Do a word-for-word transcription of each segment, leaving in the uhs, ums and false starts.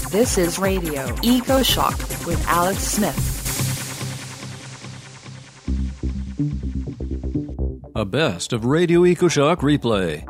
This is Radio Eco Shock with Alex Smith. A best of Radio Eco Shock replay.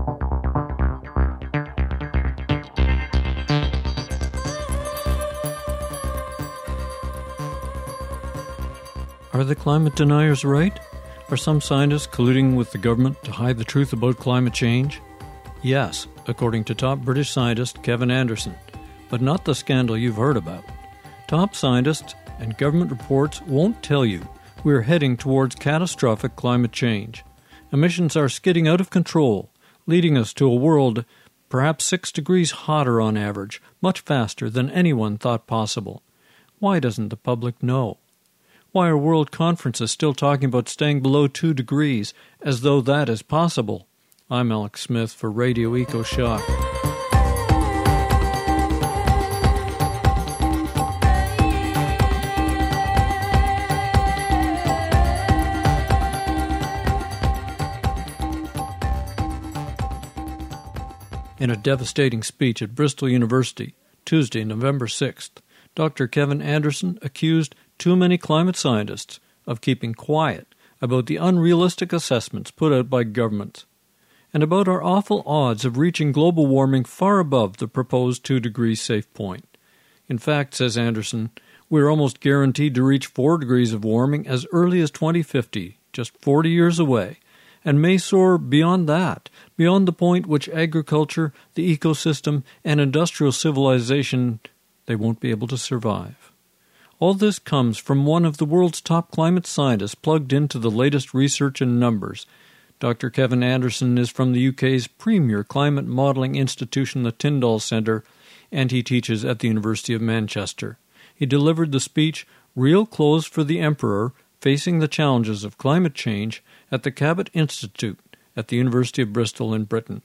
Are the climate deniers right? Are some scientists colluding with the government to hide the truth about climate change? Yes, according to top British scientist Kevin Anderson, but not the scandal you've heard about. Top scientists and government reports won't tell you we're heading towards catastrophic climate change. Emissions are skidding out of control, leading us to a world perhaps six degrees hotter on average, much faster than anyone thought possible. Why doesn't the public know? Why are world conferences still talking about staying below two degrees, as though that is possible? I'm Alex Smith for Radio Eco Shock. In a devastating speech at Bristol University, Tuesday, November sixth, Doctor Kevin Anderson accused too many climate scientists of keeping quiet about the unrealistic assessments put out by governments, and about our awful odds of reaching global warming far above the proposed two-degree safe point. In fact, says Anderson, we're almost guaranteed to reach four degrees of warming as early as twenty fifty, just forty years away, and may soar beyond that, beyond the point which agriculture, the ecosystem, and industrial civilization, they won't be able to survive. All this comes from one of the world's top climate scientists plugged into the latest research and numbers. Doctor Kevin Anderson is from the U K's premier climate modelling institution, the Tyndall Centre, and he teaches at the University of Manchester. He delivered the speech, Real Clothes for the Emperor, Facing the Challenges of Climate Change, at the Cabot Institute at the University of Bristol in Britain.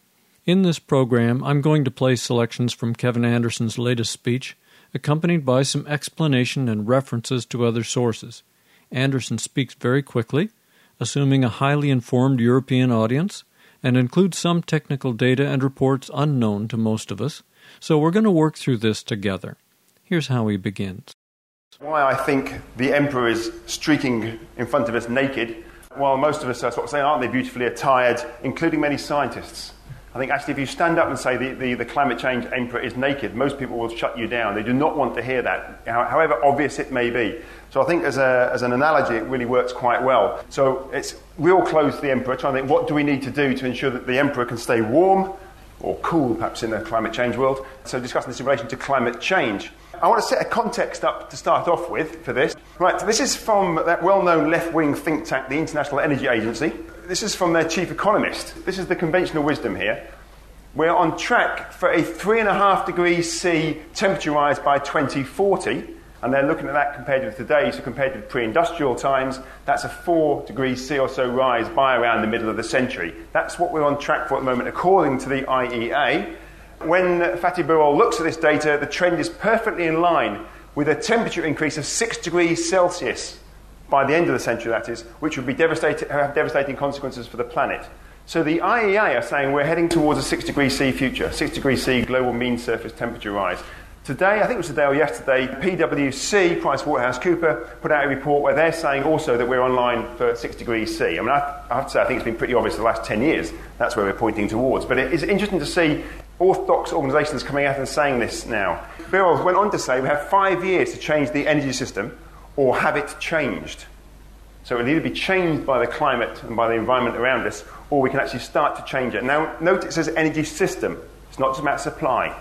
In this program, I'm going to play selections from Kevin Anderson's latest speech, accompanied by some explanation and references to other sources. Anderson speaks very quickly, assuming a highly informed European audience, and includes some technical data and reports unknown to most of us, so we're going to work through this together. Here's how he begins. Why I think the emperor is streaking in front of us naked, while most of us are sort of saying, aren't they beautifully attired, including many scientists. I think actually if you stand up and say the, the, the climate change emperor is naked, most people will shut you down. They do not want to hear that, however obvious it may be. So I think as, a, as an analogy, it really works quite well. So it's real clothes to the emperor, trying to think what do we need to do to ensure that the emperor can stay warm, or cool perhaps in the climate change world. So discussing this in relation to climate change. I want to set a context up to start off with for this. Right, so this is from that well-known left-wing think tank, the International Energy Agency. This is from their chief economist. This is the conventional wisdom here. We're on track for a three and a half degrees C temperature rise by twenty forty, and they're looking at that compared with today, so compared with pre-industrial times, that's a four degrees C or so rise by around the middle of the century. That's what we're on track for at the moment, according to the I E A. When Fatih Birol looks at this data, the trend is perfectly in line with a temperature increase of six degrees Celsius by the end of the century, that is, which would be devastating, have devastating consequences for the planet. So the I E A are saying we're heading towards a six degrees C future, six degrees C global mean surface temperature rise. Today, I think it was today or yesterday, PwC, PricewaterhouseCoopers, put out a report where they're saying also that we're online for six degrees C. I mean, I, I have to say, I think it's been pretty obvious the last ten years. That's where we're pointing towards. But it is interesting to see orthodox organisations coming out and saying this now. Birol went on to say we have five years to change the energy system or have it changed. So it will either be changed by the climate and by the environment around us, or we can actually start to change it. Now, note it says energy system. It's not just about supply.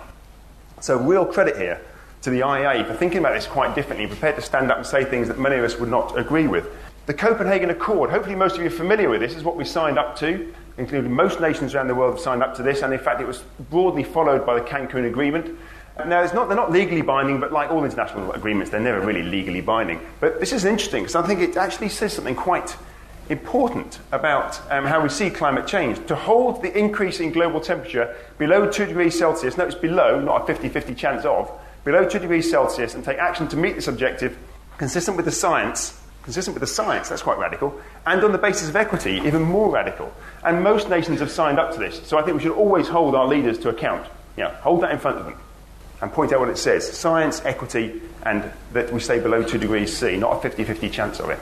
So real credit here to the I E A for thinking about this quite differently, prepared to stand up and say things that many of us would not agree with. The Copenhagen Accord, hopefully most of you are familiar with this, is what we signed up to, including most nations around the world have signed up to this, and in fact it was broadly followed by the Cancun Agreement. Now, it's not, they're not legally binding, but like all international agreements, they're never really legally binding. But this is interesting, because I think it actually says something quite important about um, how we see climate change. To hold the increase in global temperature below two degrees Celsius, notice below, not a fifty-fifty chance of, below two degrees Celsius, and take action to meet this objective, consistent with the science, consistent with the science, that's quite radical, and on the basis of equity, even more radical. And most nations have signed up to this, so I think we should always hold our leaders to account. Yeah, hold that in front of them. and point out what it says. Science, equity, and that we stay below two degrees C, not a fifty-fifty chance of it.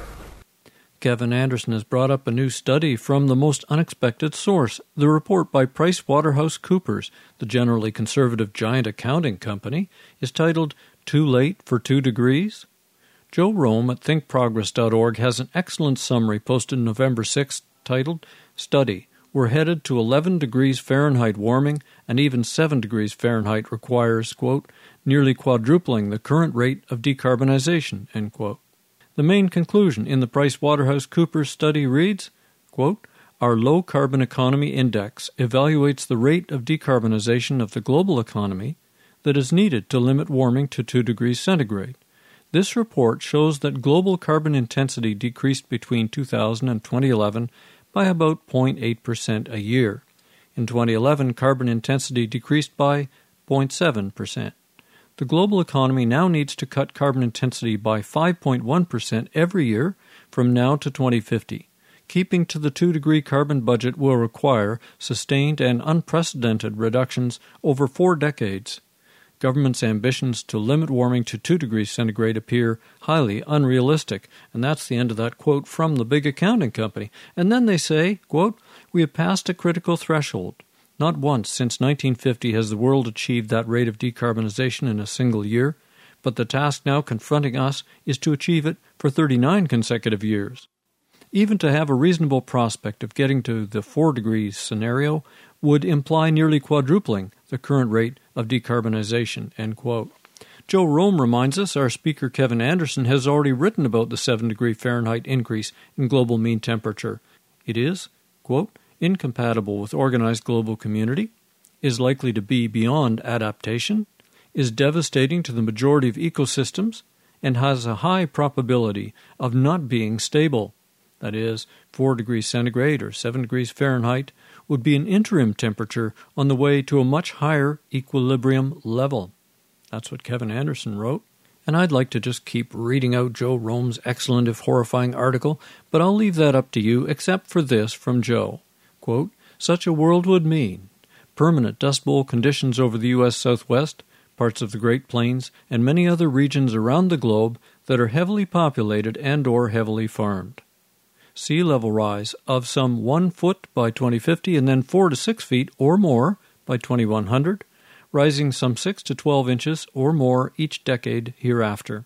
Kevin Anderson has brought up a new study from the most unexpected source, the report by PricewaterhouseCoopers, the generally conservative giant accounting company, is titled Too Late for Two Degrees? Joe Rome at think progress dot org has an excellent summary posted November sixth titled Study. We're headed to eleven degrees Fahrenheit warming, and even seven degrees Fahrenheit requires, quote, nearly quadrupling the current rate of decarbonization, end quote. The main conclusion in the PricewaterhouseCoopers study reads, quote, our Low Carbon Economy Index evaluates the rate of decarbonization of the global economy that is needed to limit warming to two degrees centigrade. This report shows that global carbon intensity decreased between two thousand and twenty eleven by about zero point eight percent a year. In twenty eleven, carbon intensity decreased by zero point seven percent. The global economy now needs to cut carbon intensity by five point one percent every year from now to twenty fifty. Keeping to the two-degree carbon budget will require sustained and unprecedented reductions over four decades. Government's ambitions to limit warming to two degrees centigrade appear highly unrealistic, and that's the end of that quote from the big accounting company. And then they say, quote, we have passed a critical threshold. Not once since nineteen fifty has the world achieved that rate of decarbonization in a single year, but the task now confronting us is to achieve it for thirty-nine consecutive years. Even to have a reasonable prospect of getting to the four degrees scenario would imply nearly quadrupling the current rate of decarbonization, end quote. Joe Rome reminds us our speaker Kevin Anderson has already written about the seven degree Fahrenheit increase in global mean temperature. It is, quote, incompatible with organized global community, is likely to be beyond adaptation, is devastating to the majority of ecosystems, and has a high probability of not being stable. That is, four degrees centigrade or seven degrees Fahrenheit would be an interim temperature on the way to a much higher equilibrium level. That's what Kevin Anderson wrote. And I'd like to just keep reading out Joe Rome's excellent if horrifying article, but I'll leave that up to you, except for this from Joe. Quote, such a world would mean permanent Dust Bowl conditions over the U S Southwest, parts of the Great Plains, and many other regions around the globe that are heavily populated and or heavily farmed. Sea level rise of some one foot by twenty fifty and then four to six feet or more by twenty-one hundred, rising some six to twelve inches or more each decade hereafter.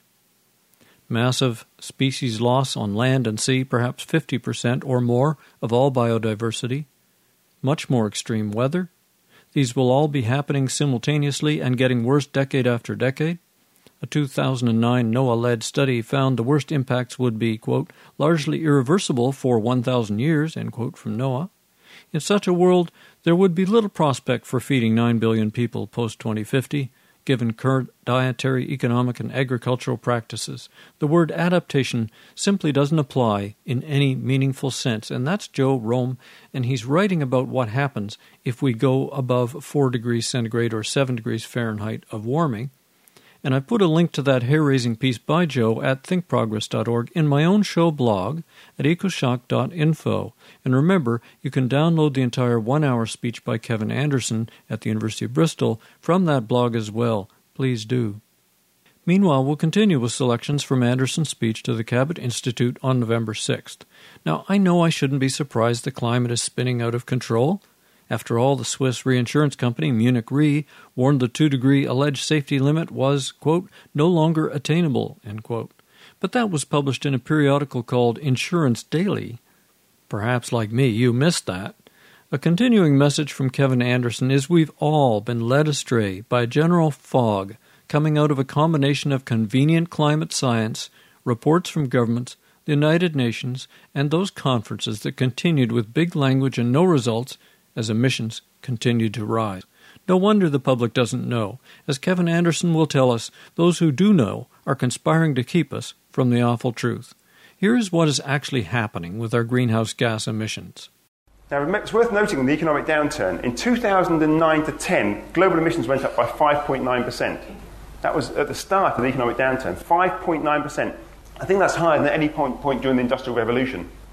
Massive species loss on land and sea, perhaps fifty percent or more of all biodiversity. Much more extreme weather. These will all be happening simultaneously and getting worse decade after decade. A two thousand nine NOAA-led study found the worst impacts would be, quote, largely irreversible for one thousand years, end quote, from NOAA. In such a world, there would be little prospect for feeding nine billion people post twenty fifty, given current dietary, economic, and agricultural practices. The word adaptation simply doesn't apply in any meaningful sense, and that's Joe Rome, and he's writing about what happens if we go above four degrees centigrade or seven degrees Fahrenheit of warming. And I put a link to that hair-raising piece by Joe at think progress dot org in my own show blog at ecoshock dot info. And remember, you can download the entire one-hour speech by Kevin Anderson at the University of Bristol from that blog as well. Please do. Meanwhile, we'll continue with selections from Anderson's speech to the Cabot Institute on November sixth. Now, I know I shouldn't be surprised the climate is spinning out of control. After all, the Swiss reinsurance company, Munich Re, warned the two-degree alleged safety limit was, quote, no longer attainable, end quote. But that was published in a periodical called Insurance Daily. Perhaps, like me, you missed that. A continuing message from Kevin Anderson is we've all been led astray by a general fog coming out of a combination of convenient climate science, reports from governments, the United Nations, and those conferences that continued with big language and no results as emissions continued to rise. No wonder the public doesn't know. As Kevin Anderson will tell us, those who do know are conspiring to keep us from the awful truth. Here is what is actually happening with our greenhouse gas emissions. Now, it's worth noting in the economic downturn, in two thousand nine to ten, global emissions went up by five point nine percent. That was at the start of the economic downturn, five point nine percent. I think that's higher than at any point, point during the Industrial Revolution.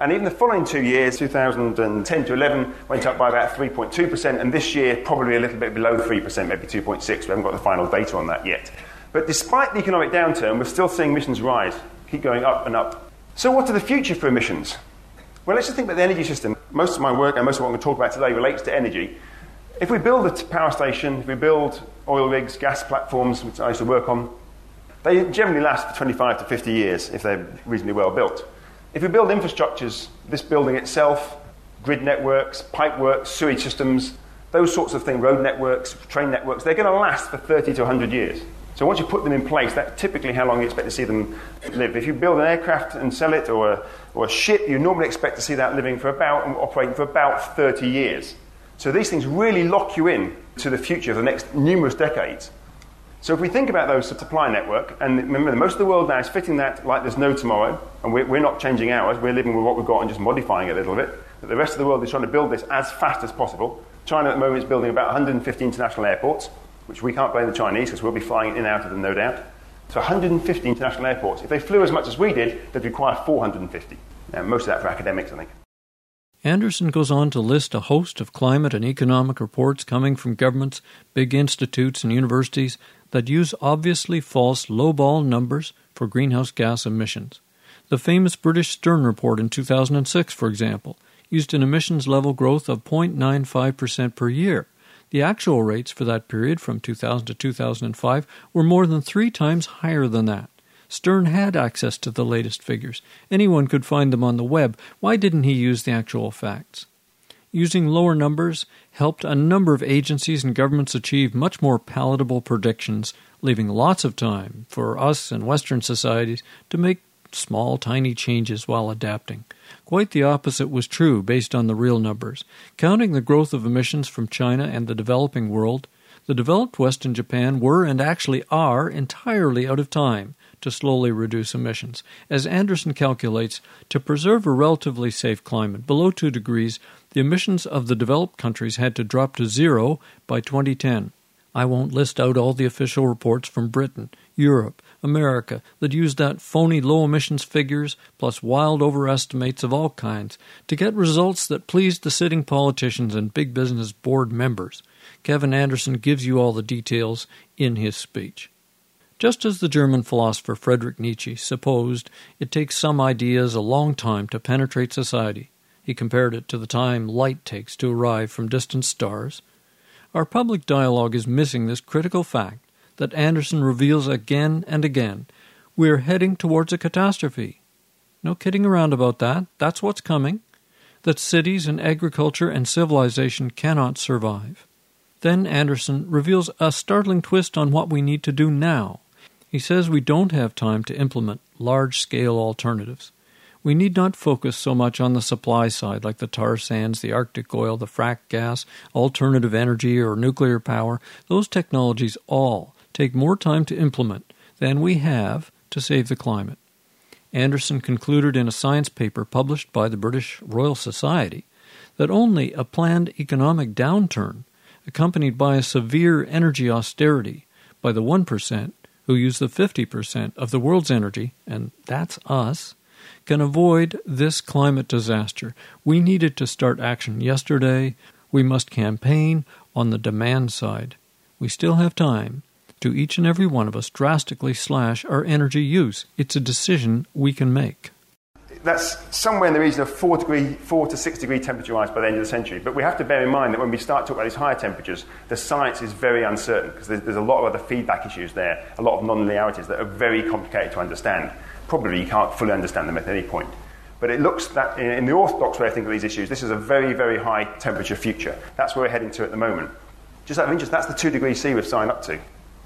And even the following two years, two thousand ten to eleven, went up by about three point two percent, and this year probably a little bit below three percent, maybe two point six. We haven't got the final data on that yet. But despite the economic downturn, we're still seeing emissions rise, keep going up and up. So what are the future for emissions? Well, let's just think about the energy system. Most of my work and most of what I'm going to talk about today relates to energy. If we build a power station, if we build oil rigs, gas platforms, which I used to work on, they generally last for twenty-five to fifty years if they're reasonably well built. If we build infrastructures, this building itself, grid networks, pipeworks, sewage systems, those sorts of things, road networks, train networks, they're going to last for thirty to one hundred years. So once you put them in place, that's typically how long you expect to see them live. If you build an aircraft and sell it, or a, or a ship, you normally expect to see that living for about, and operating for about thirty years. So these things really lock you in to the future of the next numerous decades. So if we think about those supply network, and remember, most of the world now is fitting that like there's no tomorrow, and we're, we're not changing ours, we're living with what we've got and just modifying it a little bit. But the rest of the world is trying to build this as fast as possible. China at the moment is building about one hundred fifty international airports, which we can't blame the Chinese because we'll be flying in and out of them, no doubt. So one hundred fifty international airports. If they flew as much as we did, they'd require four hundred fifty. Now, most of that for academics, I think. Anderson goes on to list a host of climate and economic reports coming from governments, big institutes, and universities that use obviously false low-ball numbers for greenhouse gas emissions. The famous British Stern report in two thousand six, for example, used an emissions level growth of zero point nine five percent per year. The actual rates for that period from two thousand to two thousand five were more than three times higher than that. Stern had access to the latest figures. Anyone could find them on the web. Why didn't he use the actual facts? Using lower numbers helped a number of agencies and governments achieve much more palatable predictions, leaving lots of time for us and Western societies to make small, tiny changes while adapting. Quite the opposite was true based on the real numbers. Counting the growth of emissions from China and the developing world, the developed West and Japan were and actually are entirely out of time to slowly reduce emissions. As Anderson calculates, to preserve a relatively safe climate below two degrees, the emissions of the developed countries had to drop to zero by twenty ten. I won't list out all the official reports from Britain, Europe, America that use that phony low emissions figures plus wild overestimates of all kinds to get results that please the sitting politicians and big business board members. Kevin Anderson gives you all the details in his speech. Just as the German philosopher Friedrich Nietzsche supposed it takes some ideas a long time to penetrate society, he compared it to the time light takes to arrive from distant stars. Our public dialogue is missing this critical fact that Anderson reveals again and again. We're heading towards a catastrophe. No kidding around about that. That's what's coming. That cities and agriculture and civilization cannot survive. Then Anderson reveals a startling twist on what we need to do now. He says we don't have time to implement large-scale alternatives. We need not focus so much on the supply side like the tar sands, the Arctic oil, the frack gas, alternative energy, or nuclear power. Those technologies all take more time to implement than we have to save the climate. Anderson concluded in a science paper published by the British Royal Society that only a planned economic downturn, accompanied by a severe energy austerity by the one percent who use the fifty percent of the world's energy, and that's us, can avoid this climate disaster. We needed to start action yesterday. We must campaign on the demand side. We still have time to each and every one of us drastically slash our energy use. It's a decision we can make. That's somewhere in the region of four degree, four to six degree temperature rise by the end of the century. But we have to bear in mind that when we start talking about these higher temperatures, the science is very uncertain because there's, there's a lot of other feedback issues there, a lot of non-linearities that are very complicated to understand. Probably you can't fully understand them at any point. But it looks that in, in the orthodox way of thinking of these issues, this is a very, very high temperature future. That's where we're heading to at the moment. Just out of interest, that's the two degrees C we've signed up to.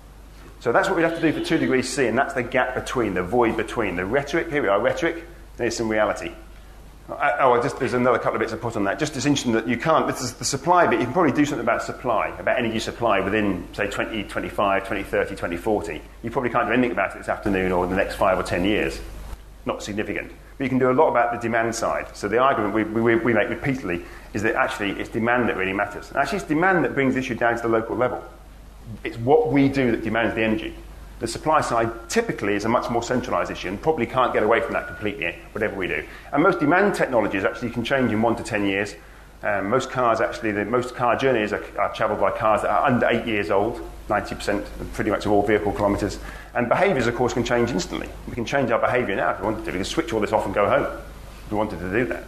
So that's what we have to do for two degrees C, and that's the gap between, the void between. The rhetoric, here we are, rhetoric, there's some reality. Oh, just, there's another couple of bits I put on that. Just it's interesting that you can't, this is the supply bit, you can probably do something about supply, about energy supply within, say, twenty twenty-five, twenty thirty, twenty forty. You probably can't do anything about it this afternoon or the next five or ten years. Not significant. But you can do a lot about the demand side. So the argument we, we, we make repeatedly is that actually it's demand that really matters. And actually it's demand that brings the issue down to the local level. It's what we do that demands the energy. The supply side typically is a much more centralised issue and probably can't get away from that completely, whatever we do. And most demand technologies actually can change in one to ten years. Um, most cars actually, the, most car journeys are, are travelled by cars that are under eight years old, ninety percent pretty much of all vehicle kilometres. And behaviours, of course, can change instantly. We can change our behaviour now if we wanted to. We can switch all this off and go home if we wanted to do that.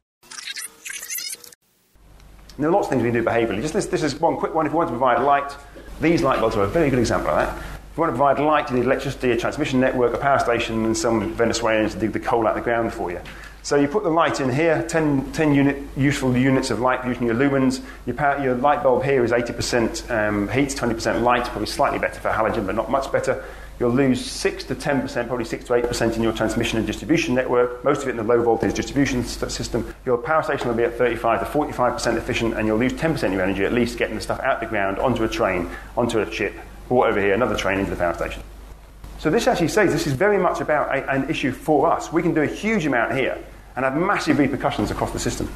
And there are lots of things we can do behaviourally. Just this, this is one quick one. If you want to provide light, these light bulbs are a very good example of that. If you want to provide light, you need electricity, a transmission network, a power station, and some Venezuelans dig the coal out of the ground for you. So you put the light in here, ten, ten unit, useful units of light using your lumens. Your, power, your light bulb here is eighty percent um, heat, twenty percent light, probably slightly better for halogen, but not much better. You'll lose six to ten percent, probably six to eight percent in your transmission and distribution network, most of it in the low voltage distribution system. Your power station will be at thirty-five to forty-five percent efficient, and you'll lose ten percent of your energy at least getting the stuff out the ground, onto a train, onto a ship, brought over here, another train into the power station. So this actually says this is very much about a, an issue for us. We can do a huge amount here and have massive repercussions across the system.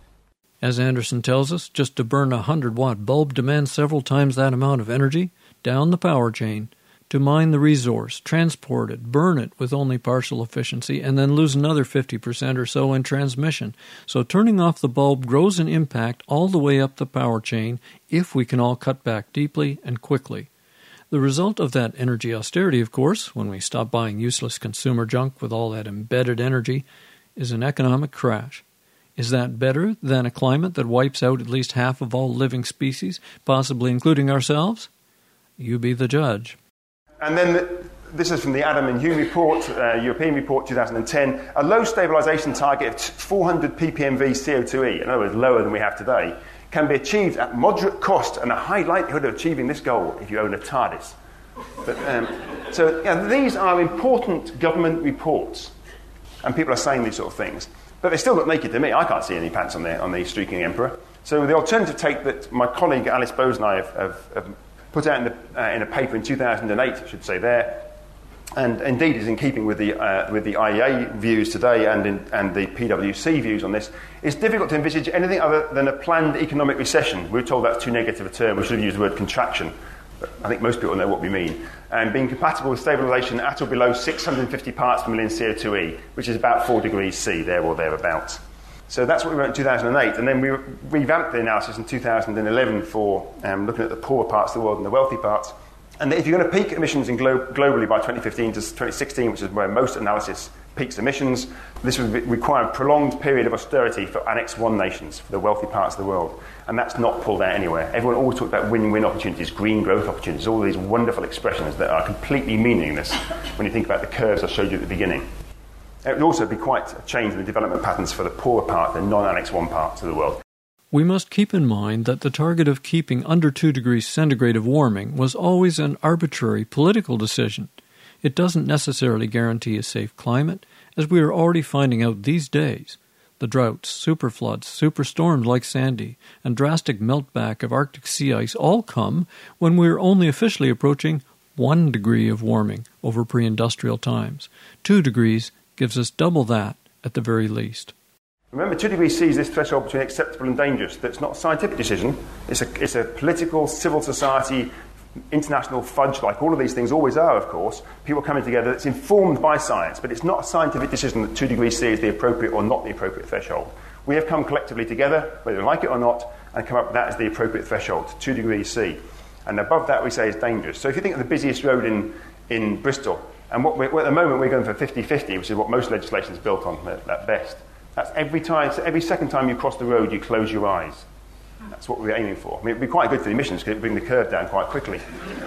As Anderson tells us, just to burn a one hundred watt bulb demands several times that amount of energy down the power chain to mine the resource, transport it, burn it with only partial efficiency, and then lose another fifty percent or so in transmission. So turning off the bulb grows an impact all the way up the power chain if we can all cut back deeply and quickly. The result of that energy austerity, of course, when we stop buying useless consumer junk with all that embedded energy, is an economic crash. Is that better than a climate that wipes out at least half of all living species, possibly including ourselves? You be the judge. And then the, this is from the Adam and Hume report, uh, European report two thousand ten, a low stabilisation target of four hundred p p m v C O two e, in other words, lower than we have today, can be achieved at moderate cost and a high likelihood of achieving this goal if you own a TARDIS. But, um, so yeah, these are important government reports, and people are saying these sort of things. But they still look naked to me. I can't see any pants on the, on the streaking emperor. So the alternative take that my colleague Alice Bose and I have, have, have put out in, the, uh, in a paper in two thousand eight, I should say there, and indeed is in keeping with the, uh, with the I E A views today and, in, and the P W C views on this, it's difficult to envisage anything other than a planned economic recession. We were told that's too negative a term. We should have used the word contraction. But I think most people know what we mean. And being compatible with stabilisation at or below six hundred fifty parts per million C O two e, which is about four degrees C, there or thereabouts. So that's what we wrote in two thousand eight. And then we revamped the analysis in two thousand eleven for um, looking at the poorer parts of the world and the wealthy parts. And if you're going to peak emissions in glo- globally by twenty fifteen to twenty sixteen, which is where most analysis peaks emissions, this would require a prolonged period of austerity for Annex one nations, for the wealthy parts of the world. And that's not pulled out anywhere. Everyone always talks about win-win opportunities, green growth opportunities, all these wonderful expressions that are completely meaningless when you think about the curves I showed you at the beginning. It would also be quite a change in the development patterns for the poorer part, the non-Annex one parts of the world. We must keep in mind that the target of keeping under two degrees centigrade of warming was always an arbitrary political decision. It doesn't necessarily guarantee a safe climate, as we are already finding out these days. The droughts, superfloods, superstorms like Sandy, and drastic meltback of Arctic sea ice all come when we are only officially approaching one degree of warming over pre-industrial times. Two degrees gives us double that at the very least. Remember, two degrees C is this threshold between acceptable and dangerous. That's not a scientific decision. It's a, it's a political, civil society, international fudge, like all of these things always are, of course. People coming together. It's informed by science, but it's not a scientific decision that two degrees C is the appropriate or not the appropriate threshold. We have come collectively together, whether we like it or not, and come up with that as the appropriate threshold, two degrees C. And above that, we say is dangerous. So if you think of the busiest road in, in Bristol, and what we're, well, at the moment we're going for fifty fifty, which is what most legislation is built on at, at best. That's every time, so every second time you cross the road, you close your eyes. That's what we're aiming for. I mean, it would be quite good for the emissions because it would bring the curve down quite quickly.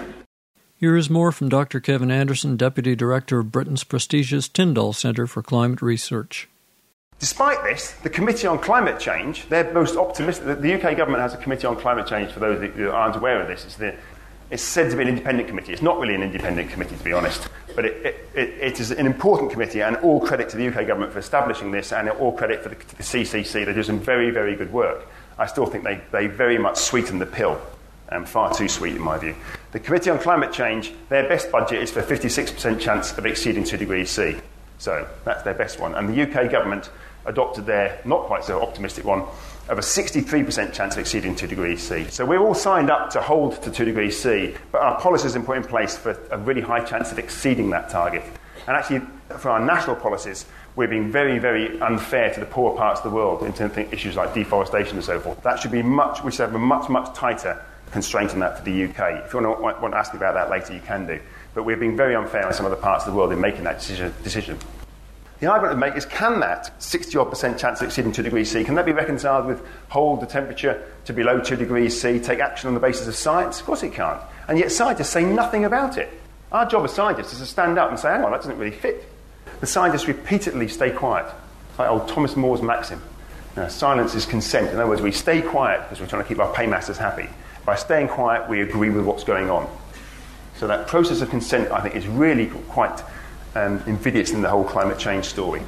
Here is more from Doctor Kevin Anderson, Deputy Director of Britain's prestigious Tyndall Centre for Climate Research. Despite this, the Committee on Climate Change, they're most optimistic. The U K government has a Committee on Climate Change, for those who aren't aware of this. It's, the, it's said to be an independent committee. It's not really an independent committee, to be honest. But it, it, it, it is an important committee, and all credit to the U K government for establishing this, and all credit for the, to the C C C. They do some very, very good work. I still think they, they very much sweeten the pill, um, far too sweet in my view. The Committee on Climate Change, their best budget is for fifty-six percent chance of exceeding two degrees C. So that's their best one. And the U K government adopted their not quite so optimistic one of a sixty-three percent chance of exceeding two degrees C. So we're all signed up to hold to two degrees C, but our policies have been put in place for a really high chance of exceeding that target. And actually, for our national policies, we're being very, very unfair to the poorer parts of the world in terms of issues like deforestation and so forth. That should be much, we should have a much, much tighter constraint on that for the U K. If you want to, want to ask me about that later, you can do. But we're being very unfair on some other parts of the world in making that decision. decision. The argument to make is, can that sixty odd percent chance of exceeding two degrees C, can that be reconciled with hold the temperature to below two degrees C, take action on the basis of science? Of course it can't. And yet scientists say nothing about it. Our job as scientists is to stand up and say, hang on, that doesn't really fit. The scientists repeatedly stay quiet. It's like old Thomas More's maxim. You know, silence is consent. In other words, we stay quiet because we're trying to keep our paymasters happy. By staying quiet, we agree with what's going on. So that process of consent, I think, is really quite um, invidious in the whole climate change story.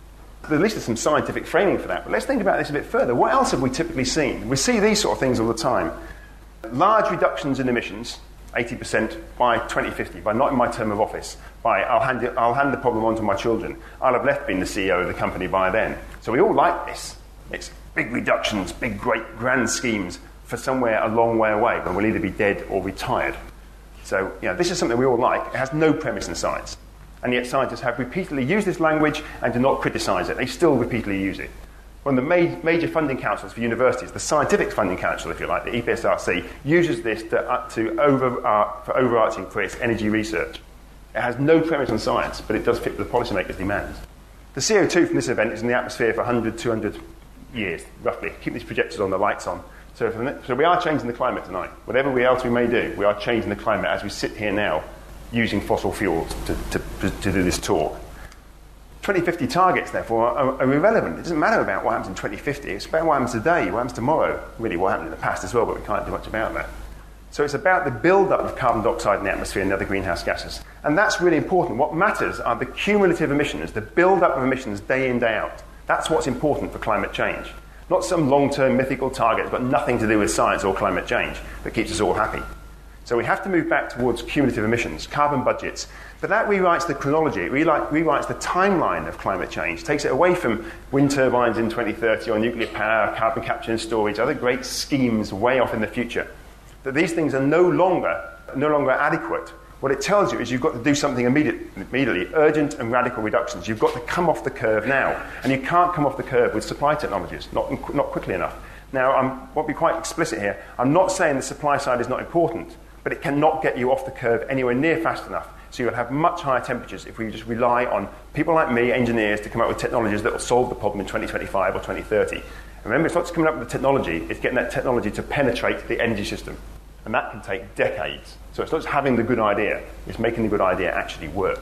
At least there's some scientific framing for that. But let's think about this a bit further. What else have we typically seen? We see these sort of things all the time. Large reductions in emissions, eighty percent by twenty fifty, by not in my term of office, by I'll hand, it, I'll hand the problem on to my children. I'll have left being the C E O of the company by then. So we all like this. It's big reductions, big, great, grand schemes for somewhere a long way away when we'll either be dead or retired. So, you know, this is something we all like. It has no premise in science. And yet scientists have repeatedly used this language and do not criticise it. They still repeatedly use it. One of the ma- major funding councils for universities, the Scientific Funding Council, if you like, the E P S R C, uses this to, uh, to over, uh, for overarching for its energy research. It has no premise on science, but it does fit with the policymakers' demands. The C O two from this event is in the atmosphere for one hundred, two hundred years, roughly. Keep these projectors on, the lights on. So, for the, so we are changing the climate tonight. Whatever we else we may do, we are changing the climate as we sit here now, using fossil fuels to, to, to do this talk. twenty fifty targets, therefore, are, are irrelevant. It doesn't matter about what happens in twenty fifty. It's about what happens today, what happens tomorrow. Really, what happened in the past as well, but we can't do much about that. So it's about the build-up of carbon dioxide in the atmosphere and other greenhouse gases. And that's really important. What matters are the cumulative emissions, the build-up of emissions day in, day out. That's what's important for climate change. Not some long-term mythical target that's got nothing to do with science or climate change that keeps us all happy. So we have to move back towards cumulative emissions, carbon budgets. But that rewrites the chronology, it rewrites the timeline of climate change, takes it away from wind turbines in twenty thirty or nuclear power, carbon capture and storage, other great schemes way off in the future. That these things are no longer, no longer adequate. What it tells you is you've got to do something immediate, immediately, urgent and radical reductions. You've got to come off the curve now. And you can't come off the curve with supply technologies, not, not quickly enough. Now, I want to be quite explicit here. I'm not saying the supply side is not important, but it cannot get you off the curve anywhere near fast enough. So you'll have much higher temperatures if we just rely on people like me, engineers, to come up with technologies that will solve the problem in twenty twenty-five or twenty thirty. And remember, it's not just coming up with the technology, it's getting that technology to penetrate the energy system. And that can take decades. So it's not just having the good idea, it's making the good idea actually work.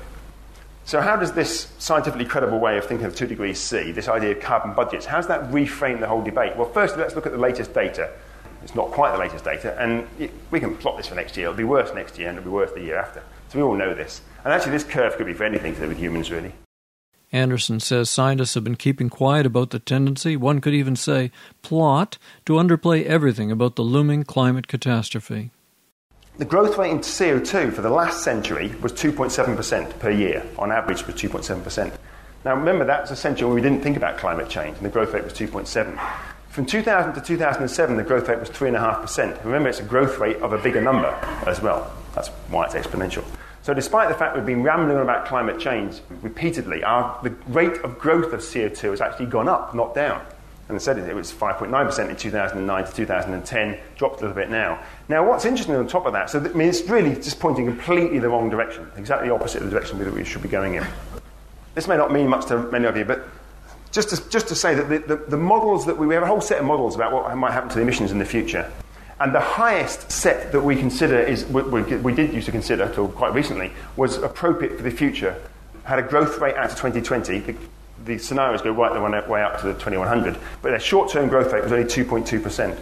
So how does this scientifically credible way of thinking of two degrees C, this idea of carbon budgets, how does that reframe the whole debate? Well, first, let's look at the latest data. It's not quite the latest data, and we can plot this for next year. It'll be worse next year, and it'll be worse the year after. So we all know this. And actually, this curve could be for anything to do with humans, really. Anderson says scientists have been keeping quiet about the tendency, one could even say plot, to underplay everything about the looming climate catastrophe. The growth rate in C O two for the last century was two point seven percent per year. On average, it was two point seven percent. Now, remember, that's a century when we didn't think about climate change, and the growth rate was two point seven. From two thousand to two thousand seven, the growth rate was three point five percent. Remember, it's a growth rate of a bigger number as well. That's why it's exponential. So despite the fact we've been rambling on about climate change repeatedly, our, the rate of growth of C O two has actually gone up, not down. And I said it, it was five point nine percent in two thousand nine to two thousand ten, dropped a little bit now. Now, what's interesting on top of that, so that, I mean, it's really just pointing completely the wrong direction, exactly the opposite of the direction that we should be going in. This may not mean much to many of you, but just to, just to say that the, the, the models that we, we have a whole set of models about what might happen to the emissions in the future. And the highest set that we consider is, we, we, we did used to consider until quite recently, was appropriate for the future. Had a growth rate out to twenty twenty. The, the scenarios go right the way up to the twenty-one hundred, but their short-term growth rate was only two point two percent.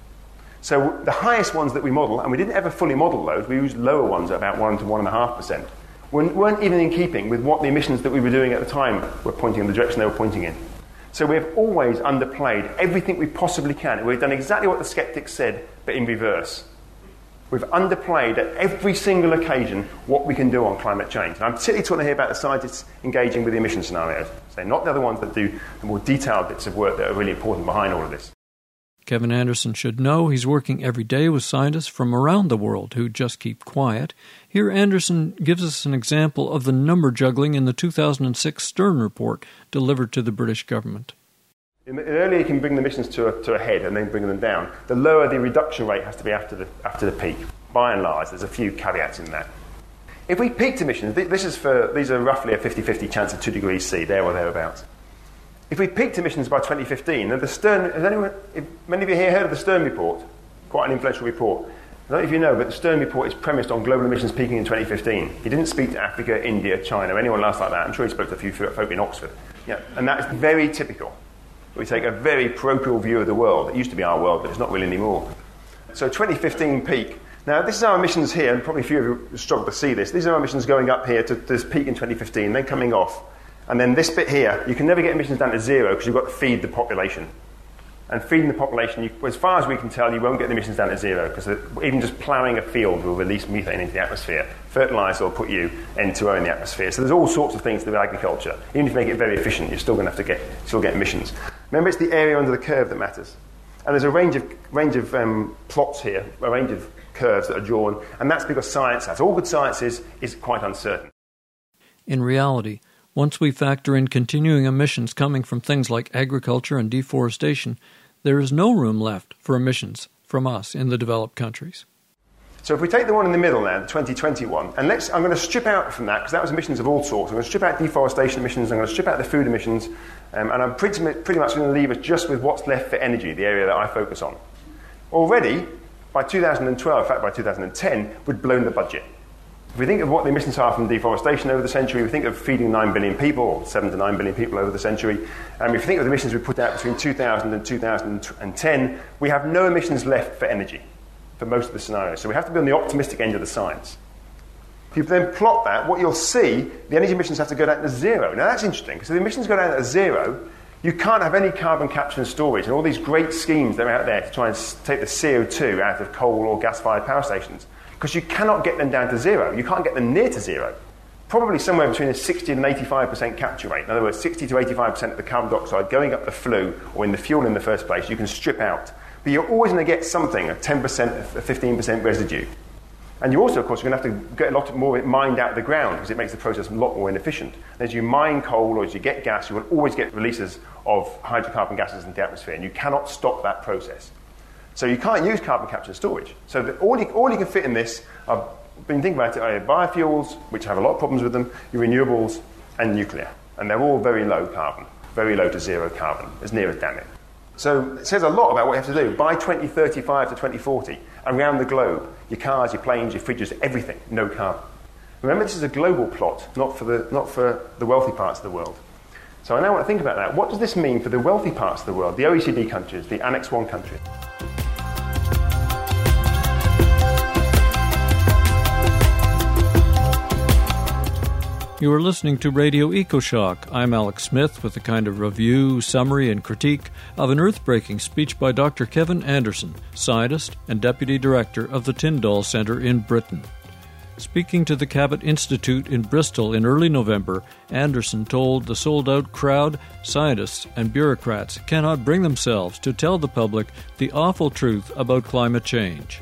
So the highest ones that we model, and we didn't ever fully model those, we used lower ones at about one to one point five percent, weren't even in keeping with what the emissions that we were doing at the time were pointing in the direction they were pointing in. So we have always underplayed everything we possibly can. We've done exactly what the skeptics said, but in reverse. We've underplayed at every single occasion what we can do on climate change. And I'm particularly talking here about the scientists engaging with the emission scenarios, so not the other ones that do the more detailed bits of work that are really important behind all of this. Kevin Anderson should know he's working every day with scientists from around the world who just keep quiet. Here Anderson gives us an example of the number juggling in the two thousand six Stern report delivered to the British government. The earlier you can bring the emissions to a, to a head and then bring them down, the lower the reduction rate has to be after the, after the peak. By and large, there's a few caveats in that. If we peaked emissions, this is for, these are roughly a fifty-fifty chance of two degrees C, there or thereabouts. If we peaked emissions by twenty fifteen, then the Stern, has anyone, if many of you here heard of the Stern report? Quite an influential report. I don't know if you know, but the Stern report is premised on global emissions peaking in twenty fifteen. He didn't speak to Africa, India, China, anyone else like that. I'm sure he spoke to a few folk in Oxford. Yeah, and that is very typical. We take a very parochial view of the world. It used to be our world, but it's not really anymore. So twenty fifteen peak. Now, this is our emissions here, and probably a few of you struggle to see this. These are our emissions going up here to this peak in twenty fifteen, then coming off. And then this bit here, you can never get emissions down to zero because you've got to feed the population. And feeding the population, you, as far as we can tell, you won't get the emissions down to zero because even just ploughing a field will release methane into the atmosphere. Fertiliser will put you N two O in the atmosphere. So there's all sorts of things to do with agriculture. Even if you make it very efficient, you're still going to have to get, still get emissions. Remember, it's the area under the curve that matters. And there's a range of, range of um, plots here, a range of curves that are drawn, and that's because science, as all good science is, is quite uncertain. In reality, once we factor in continuing emissions coming from things like agriculture and deforestation, there is no room left for emissions from us in the developed countries. So if we take the one in the middle now, the twenty twenty-one, and let's, I'm going to strip out from that, because that was emissions of all sorts. I'm going to strip out deforestation emissions, I'm going to strip out the food emissions, um, and I'm pretty, pretty much going to leave us just with what's left for energy, the area that I focus on. Already, by two thousand twelve, in fact by two thousand ten, we'd blown the budget. If we think of what the emissions are from deforestation over the century, we think of feeding nine billion people, or seven to nine billion people over the century. And if you think of the emissions we put out between two thousand and two thousand ten, we have no emissions left for energy for most of the scenarios. So we have to be on the optimistic end of the science. If you then plot that, what you'll see, the energy emissions have to go down to zero. Now that's interesting, because if the emissions go down to zero, you can't have any carbon capture and storage, and all these great schemes that are out there to try and take the C O two out of coal or gas-fired power stations, because you cannot get them down to zero. You can't get them near to zero. Probably somewhere between a sixty and eighty-five percent capture rate. In other words, sixty to eighty-five percent of the carbon dioxide going up the flue or in the fuel in the first place, you can strip out. But you're always going to get something, a ten percent, a fifteen percent residue. And you also, of course, you're going to have to get a lot more mined out of the ground because it makes the process a lot more inefficient. And as you mine coal or as you get gas, you will always get releases of hydrocarbon gases into the atmosphere, and you cannot stop that process. So you can't use carbon capture and storage. So the, all, you, all you can fit in this are, when you think about it, are your biofuels, which have a lot of problems with them, your renewables, and nuclear. And they're all very low carbon, very low to zero carbon, as near as damn it. So it says a lot about what you have to do. By twenty thirty-five to twenty forty, around the globe, your cars, your planes, your fridges, everything, no carbon. Remember, this is a global plot, not for the, not for the wealthy parts of the world. So I now want to think about that. What does this mean for the wealthy parts of the world, the O E C D countries, the Annex one countries? You are listening to Radio EcoShock. I'm Alex Smith with a kind of review, summary, and critique of an earth-breaking speech by Doctor Kevin Anderson, scientist and deputy director of the Tyndall Centre in Britain. Speaking to the Cabot Institute in Bristol in early November, Anderson told the sold-out crowd scientists and bureaucrats cannot bring themselves to tell the public the awful truth about climate change.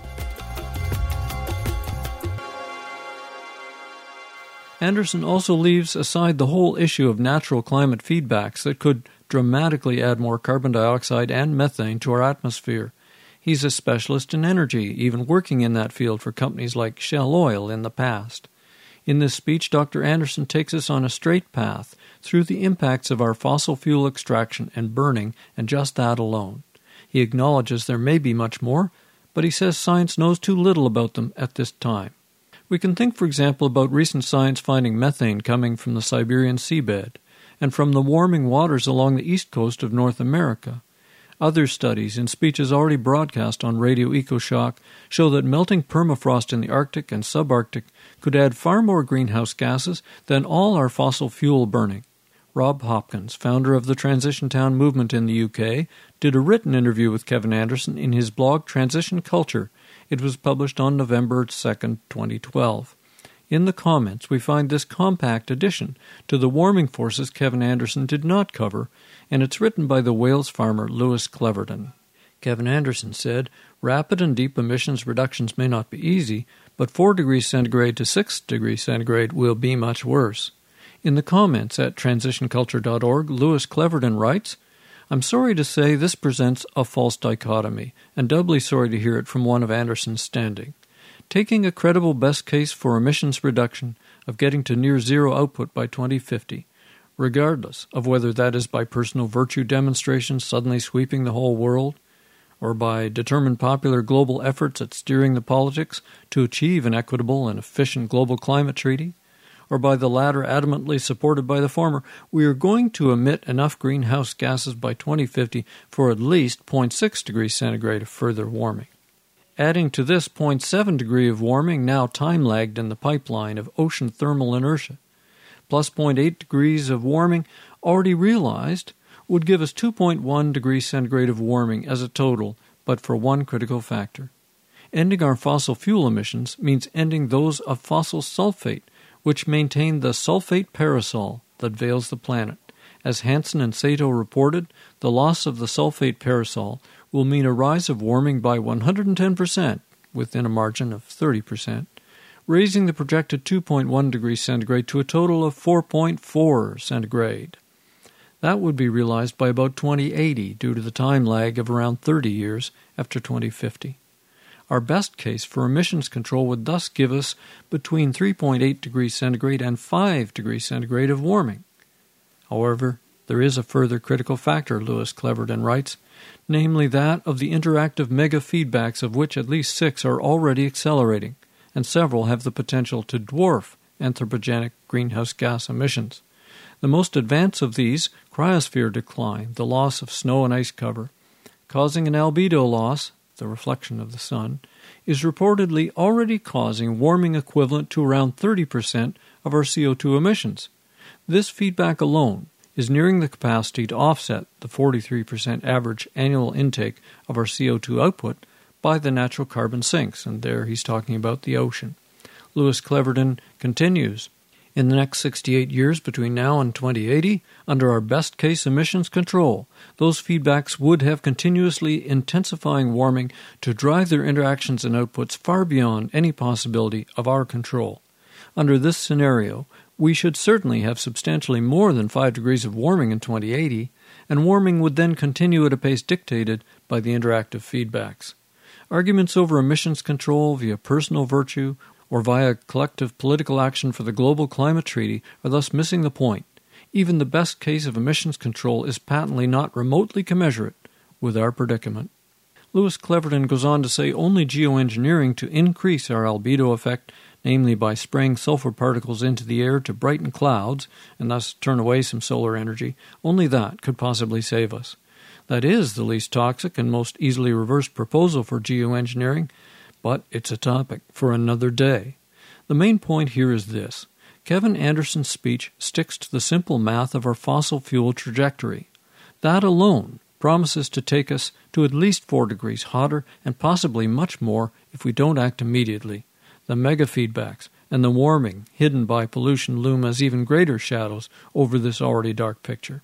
Anderson also leaves aside the whole issue of natural climate feedbacks that could dramatically add more carbon dioxide and methane to our atmosphere. He's a specialist in energy, even working in that field for companies like Shell Oil in the past. In this speech, Doctor Anderson takes us on a straight path through the impacts of our fossil fuel extraction and burning, and just that alone. He acknowledges there may be much more, but he says science knows too little about them at this time. We can think, for example, about recent science finding methane coming from the Siberian seabed and from the warming waters along the east coast of North America. Other studies and speeches already broadcast on Radio EcoShock show that melting permafrost in the Arctic and subarctic could add far more greenhouse gases than all our fossil fuel burning. Rob Hopkins, founder of the Transition Town movement in the U K, did a written interview with Kevin Anderson in his blog Transition Culture, It was published on November second, twenty twelve. In the comments, we find this compact addition to the warming forces Kevin Anderson did not cover, and it's written by the Wales farmer Lewis Cleverton. Kevin Anderson said, "Rapid and deep emissions reductions may not be easy, but four degrees centigrade to six degrees centigrade will be much worse." In the comments at transition culture dot org, Lewis Cleverton writes, "I'm sorry to say this presents a false dichotomy, and doubly sorry to hear it from one of Anderson's standing. Taking a credible best case for emissions reduction of getting to near zero output by twenty fifty, regardless of whether that is by personal virtue demonstrations suddenly sweeping the whole world, or by determined popular global efforts at steering the politics to achieve an equitable and efficient global climate treaty, or by the latter adamantly supported by the former, we are going to emit enough greenhouse gases by twenty fifty for at least zero point six degrees centigrade of further warming. Adding to this zero point seven degree of warming now time-lagged in the pipeline of ocean thermal inertia, plus zero point eight degrees of warming already realized, would give us two point one degrees centigrade of warming as a total, but for one critical factor. Ending our fossil fuel emissions means ending those of fossil sulfate, which maintain the sulfate parasol that veils the planet. As Hansen and Sato reported, the loss of the sulfate parasol will mean a rise of warming by one hundred ten percent, within a margin of thirty percent, raising the projected two point one degrees centigrade to a total of four point four centigrade. That would be realized by about twenty eighty due to the time lag of around thirty years after twenty fifty. Our best case for emissions control would thus give us between three point eight degrees centigrade and five degrees centigrade of warming. However, there is a further critical factor, Lewis Cleverton writes, namely that of the interactive mega-feedbacks of which at least six are already accelerating, and several have the potential to dwarf anthropogenic greenhouse gas emissions. The most advanced of these, cryosphere decline, the loss of snow and ice cover, causing an albedo loss, the reflection of the sun, is reportedly already causing warming equivalent to around thirty percent of our C O two emissions. This feedback alone is nearing the capacity to offset the forty-three percent average annual intake of our C O two output by the natural carbon sinks, and there he's talking about the ocean. Lewis Cleverton continues, "In the next sixty-eight years between now and twenty eighty, under our best-case emissions control, those feedbacks would have continuously intensifying warming to drive their interactions and outputs far beyond any possibility of our control. Under this scenario, we should certainly have substantially more than five degrees of warming in twenty eighty, and warming would then continue at a pace dictated by the interactive feedbacks. Arguments over emissions control via personal virtue or via collective political action for the Global Climate Treaty are thus missing the point. Even the best case of emissions control is patently not remotely commensurate with our predicament." Lewis Cleverton goes on to say only geoengineering to increase our albedo effect, namely by spraying sulfur particles into the air to brighten clouds and thus turn away some solar energy, only that could possibly save us. That is the least toxic and most easily reversed proposal for geoengineering, but it's a topic for another day. The main point here is this. Kevin Anderson's speech sticks to the simple math of our fossil fuel trajectory. That alone promises to take us to at least four degrees hotter and possibly much more if we don't act immediately. The mega-feedbacks and the warming hidden by pollution loom as even greater shadows over this already dark picture.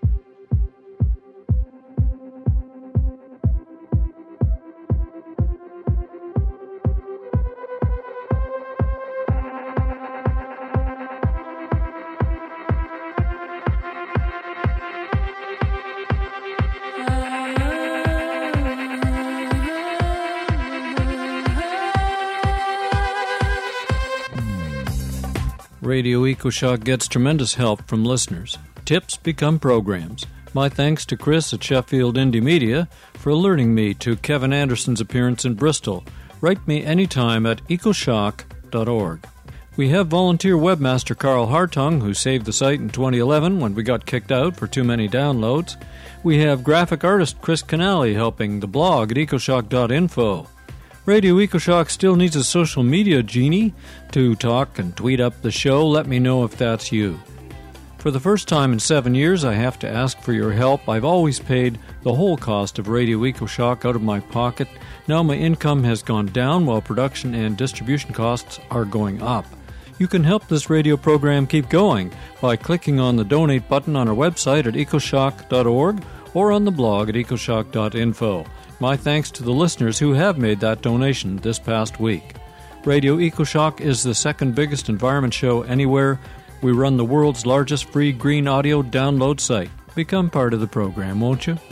Radio EcoShock gets tremendous help from listeners. Tips become programs. My thanks to Chris at Sheffield Indie Media for alerting me to Kevin Anderson's appearance in Bristol. Write me anytime at ecoshock dot org. We have volunteer webmaster Carl Hartung, who saved the site in twenty eleven when we got kicked out for too many downloads. We have graphic artist Chris Canali helping the blog at ecoshock dot info. Radio EcoShock still needs a social media genie to talk and tweet up the show. Let me know if that's you. For the first time in seven years, I have to ask for your help. I've always paid the whole cost of Radio EcoShock out of my pocket. Now my income has gone down while production and distribution costs are going up. You can help this radio program keep going by clicking on the donate button on our website at ecoshock dot org or on the blog at ecoshock dot info. My thanks to the listeners who have made that donation this past week. Radio EcoShock is the second biggest environment show anywhere. We run the world's largest free green audio download site. Become part of the program, won't you?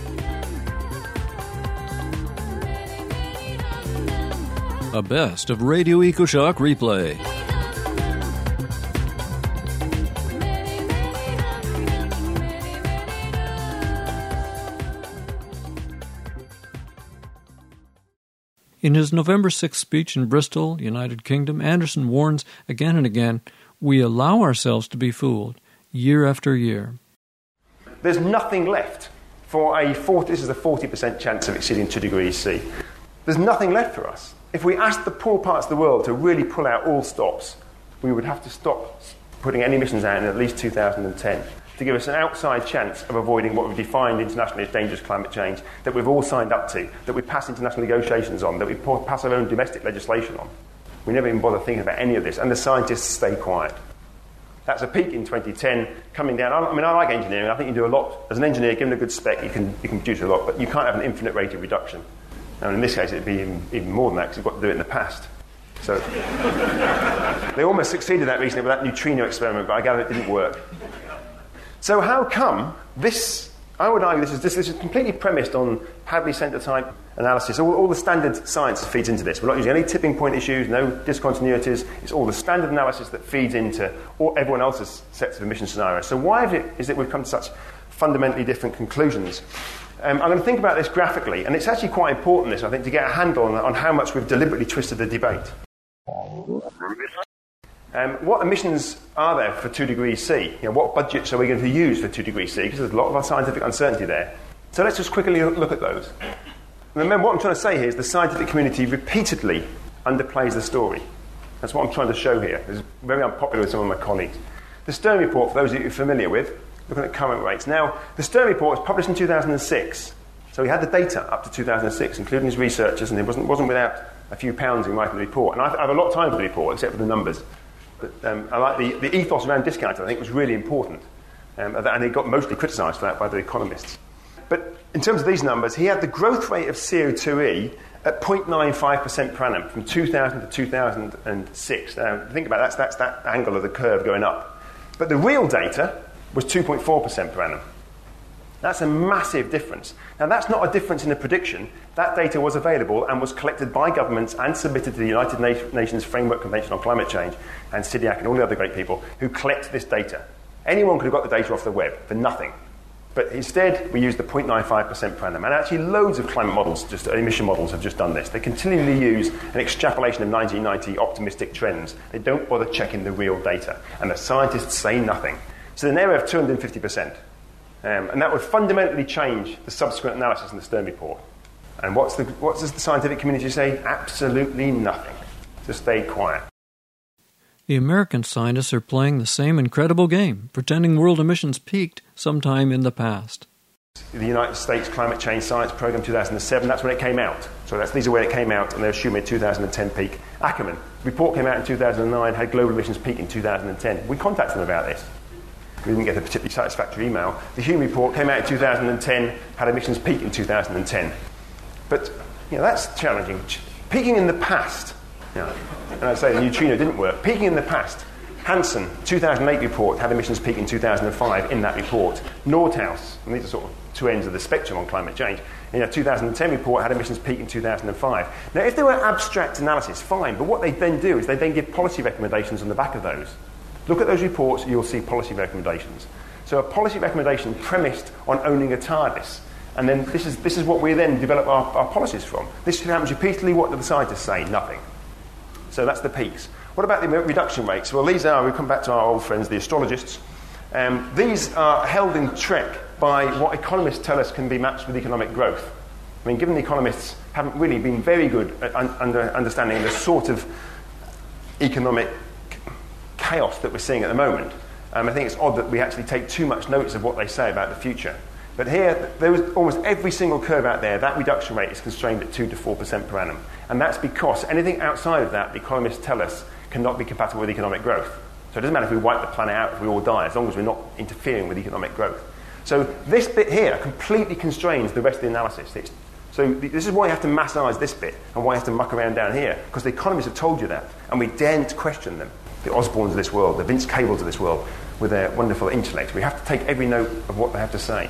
A best of Radio EcoShock replay. In his November sixth speech in Bristol, United Kingdom, Anderson warns again and again, we allow ourselves to be fooled year after year. There's nothing left for a forty, this is a forty percent chance of exceeding two degrees C. There's nothing left for us. If we asked the poor parts of the world to really pull out all stops, we would have to stop putting any emissions out in at least two thousand ten to give us an outside chance of avoiding what we've defined internationally as dangerous climate change, that we've all signed up to, that we pass international negotiations on, that we pass our own domestic legislation on. We never even bother thinking about any of this, and the scientists stay quiet. That's a peak in twenty ten, coming down. I mean, I like engineering. I think you do a lot. As an engineer, given a good spec, you can, you can produce a lot, but you can't have an infinite rate of reduction. And in this case, it'd be even, even more than that, because you've got to do it in the past. So they almost succeeded that recently with that neutrino experiment, but I gather it didn't work. So how come this, I would argue this is, this, this is completely premised on Hadley Centre type analysis. All, all the standard science feeds into this. We're not using any tipping point issues, no discontinuities. It's all the standard analysis that feeds into all, everyone else's sets of emission scenarios. So why is it, is it we've come to such fundamentally different conclusions? Um, I'm going to think about this graphically, and it's actually quite important, this, I think, to get a handle on, on how much we've deliberately twisted the debate. Um, what emissions are there for two degrees C? You know, what budgets are we going to use for two degrees C? Because there's a lot of scientific uncertainty there. So let's just quickly look at those. Remember, what I'm trying to say here is the scientific community repeatedly underplays the story. That's what I'm trying to show here. It's very unpopular with some of my colleagues. The Stern report, for those of you who are familiar with, looking at current rates. Now, the Stern report was published in two thousand six, so he had the data up to two thousand six, including his researchers, and it wasn't, wasn't without a few pounds in writing the report. And I, I have a lot of time for the report, except for the numbers. But um, I like the, the ethos around discounting, I think, was really important. Um, and it got mostly criticised for that by the economists. But in terms of these numbers, he had the growth rate of C O two E at zero point nine five percent per annum from two thousand to two thousand six. Now, think about that, that's, that's that angle of the curve going up. But the real data was two point four percent per annum. That's a massive difference. Now, that's not a difference in the prediction. That data was available and was collected by governments and submitted to the United Nations Framework Convention on Climate Change and CIDIAC and all the other great people who collect this data. Anyone could have got the data off the web for nothing. But instead, we used the zero point nine five percent per annum. And actually, loads of climate models, just emission models, have just done this. They continually use an extrapolation of nineteen ninety optimistic trends. They don't bother checking the real data. And the scientists say nothing. So an area of two hundred fifty percent. Um, and that would fundamentally change the subsequent analysis in the Stern report. And what's the, what does the scientific community say? Absolutely nothing. Just stay quiet. The American scientists are playing the same incredible game, pretending world emissions peaked sometime in the past. The United States Climate Change Science Program two thousand seven, that's when it came out. So that's, these are when it came out, and they're assuming a two thousand ten peak. Ackerman, report came out in two thousand nine, had global emissions peak in two thousand ten. We contacted them about this. We didn't get a particularly satisfactory email. The Hume report came out in two thousand ten, had emissions peak in two thousand ten. But, you know, that's challenging. Peaking in the past, you know, and I'd say the neutrino didn't work. Peaking in the past, Hansen, two thousand eight report, had emissions peak in two thousand five in that report. Nordhaus, and these are sort of two ends of the spectrum on climate change, in a two thousand ten report had emissions peak in two thousand five. Now, if there were abstract analysis, fine, but what they then do is they then give policy recommendations on the back of those. Look at those reports and you'll see policy recommendations. So a policy recommendation premised on owning a TARDIS. And then this is, this is what we then develop our, our policies from. This happens repeatedly. What do the scientists say? Nothing. So that's the peaks. What about the reduction rates? Well, these are, we come back to our old friends, the astrologists. Um, these are held in check by what economists tell us can be matched with economic growth. I mean, given the economists haven't really been very good at un- under understanding the sort of economic chaos that we're seeing at the moment, Um, I think it's odd that we actually take too much notice of what they say about the future. But here, there was almost every single curve out there, that reduction rate is constrained at two to four percent per annum. And that's because anything outside of that, the economists tell us, cannot be compatible with economic growth. So it doesn't matter if we wipe the planet out, if we all die, as long as we're not interfering with economic growth. So this bit here completely constrains the rest of the analysis. It's, so this is why you have to massage this bit and why you have to muck around down here, because the economists have told you that, and we daren't question them. The Osborns of this world, the Vince Cables of this world, with their wonderful intellect. We have to take every note of what they have to say.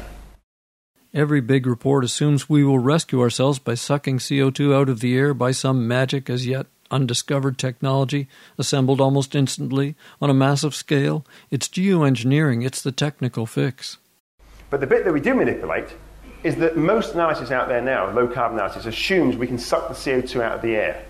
Every big report assumes we will rescue ourselves by sucking C O two out of the air by some magic as yet undiscovered technology, assembled almost instantly on a massive scale. It's geoengineering, it's the technical fix. But the bit that we do manipulate is that most analysis out there now, low-carbon analysis, assumes we can suck the C O two out of the air.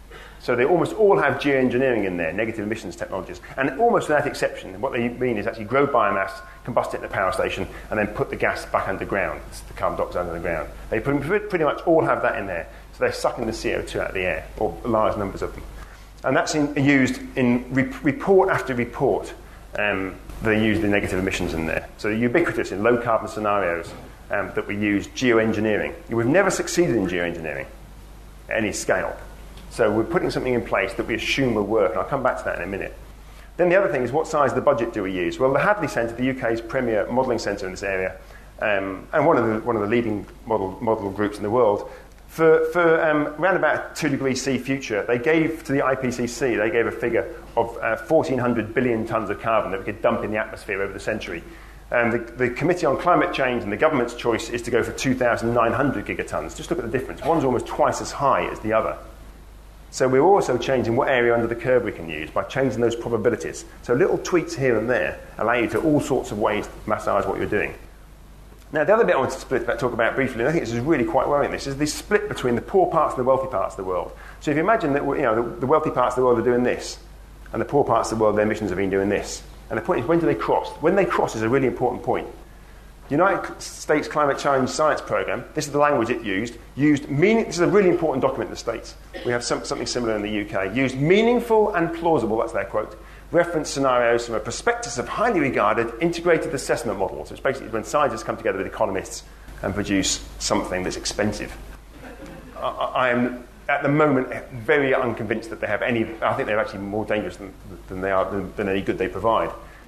So they almost all have geoengineering in there, negative emissions technologies. And almost without exception, what they mean is actually grow biomass, combust it in a power station, and then put the gas back underground. It's the carbon dioxide underground. They pretty much all have that in there. So they're sucking the C O two out of the air, or large numbers of them. And that's in, used in re- report after report. Um, they use the negative emissions in there. So they're ubiquitous in low-carbon scenarios um, that we use geoengineering. We've never succeeded in geoengineering at any scale. So we're putting something in place that we assume will work, and I'll come back to that in a minute. Then the other thing is, what size of the budget do we use? Well, the Hadley Centre, the U K's premier modelling centre in this area, um, and one of the one of the leading model model groups in the world, for for um, around about two degrees C future, they gave to the I P C C, they gave a figure of uh, fourteen hundred billion tonnes of carbon that we could dump in the atmosphere over the century. And the, the Committee on Climate Change and the government's choice is to go for two thousand nine hundred gigatons. Just look at the difference. One's almost twice as high as the other. So we're also changing what area under the curve we can use by changing those probabilities. So little tweaks here and there allow you to all sorts of ways to massage what you're doing. Now, the other bit I want to split about, talk about briefly, and I think this is really quite worrying, this is the split between the poor parts and the wealthy parts of the world. So if you imagine that you know, the, the wealthy parts of the world are doing this, and the poor parts of the world, their emissions have been doing this. And the point is, when do they cross? When they cross is a really important point. The United States Climate Change Science Programme, this is the language it used, used meaning, this is a really important document in the States. We have some, something similar in the U K. Used meaningful and plausible, that's their quote, reference scenarios from a prospectus of highly regarded integrated assessment models. It's basically when scientists come together with economists and produce something that's expensive. I, I am, at the moment, very unconvinced that they have any, I think they're actually more dangerous than, than they are, than, than any good they provide.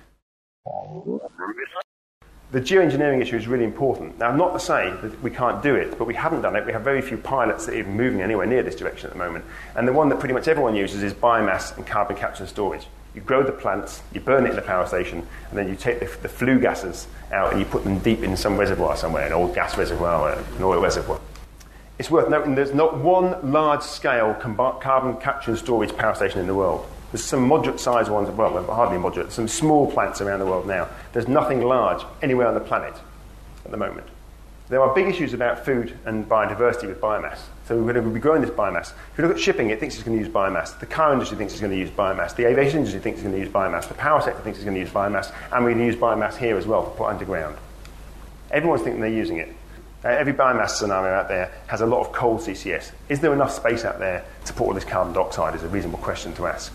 The geoengineering issue is really important. Now, not to say that we can't do it, but we haven't done it. We have very few pilots that are even moving anywhere near this direction at the moment. And the one that pretty much everyone uses is biomass and carbon capture and storage. You grow the plants, you burn it in a power station, and then you take the, the flue gases out and you put them deep in some reservoir somewhere, an old gas reservoir, an oil reservoir. It's worth noting there's not one large-scale carbon capture and storage power station in the world. There's some moderate-sized ones, well, hardly moderate, some small plants around the world now. There's nothing large anywhere on the planet at the moment. There are big issues about food and biodiversity with biomass. So we're going to be growing this biomass. If you look at shipping, it thinks it's going to use biomass. The car industry thinks it's going to use biomass. The aviation industry thinks it's going to use biomass. The power sector thinks it's going to use biomass. And we're going to use biomass here as well to put underground. Everyone's thinking they're using it. Uh, every biomass scenario out there has a lot of coal C C S. Is there enough space out there to put all this carbon dioxide is a reasonable question to ask.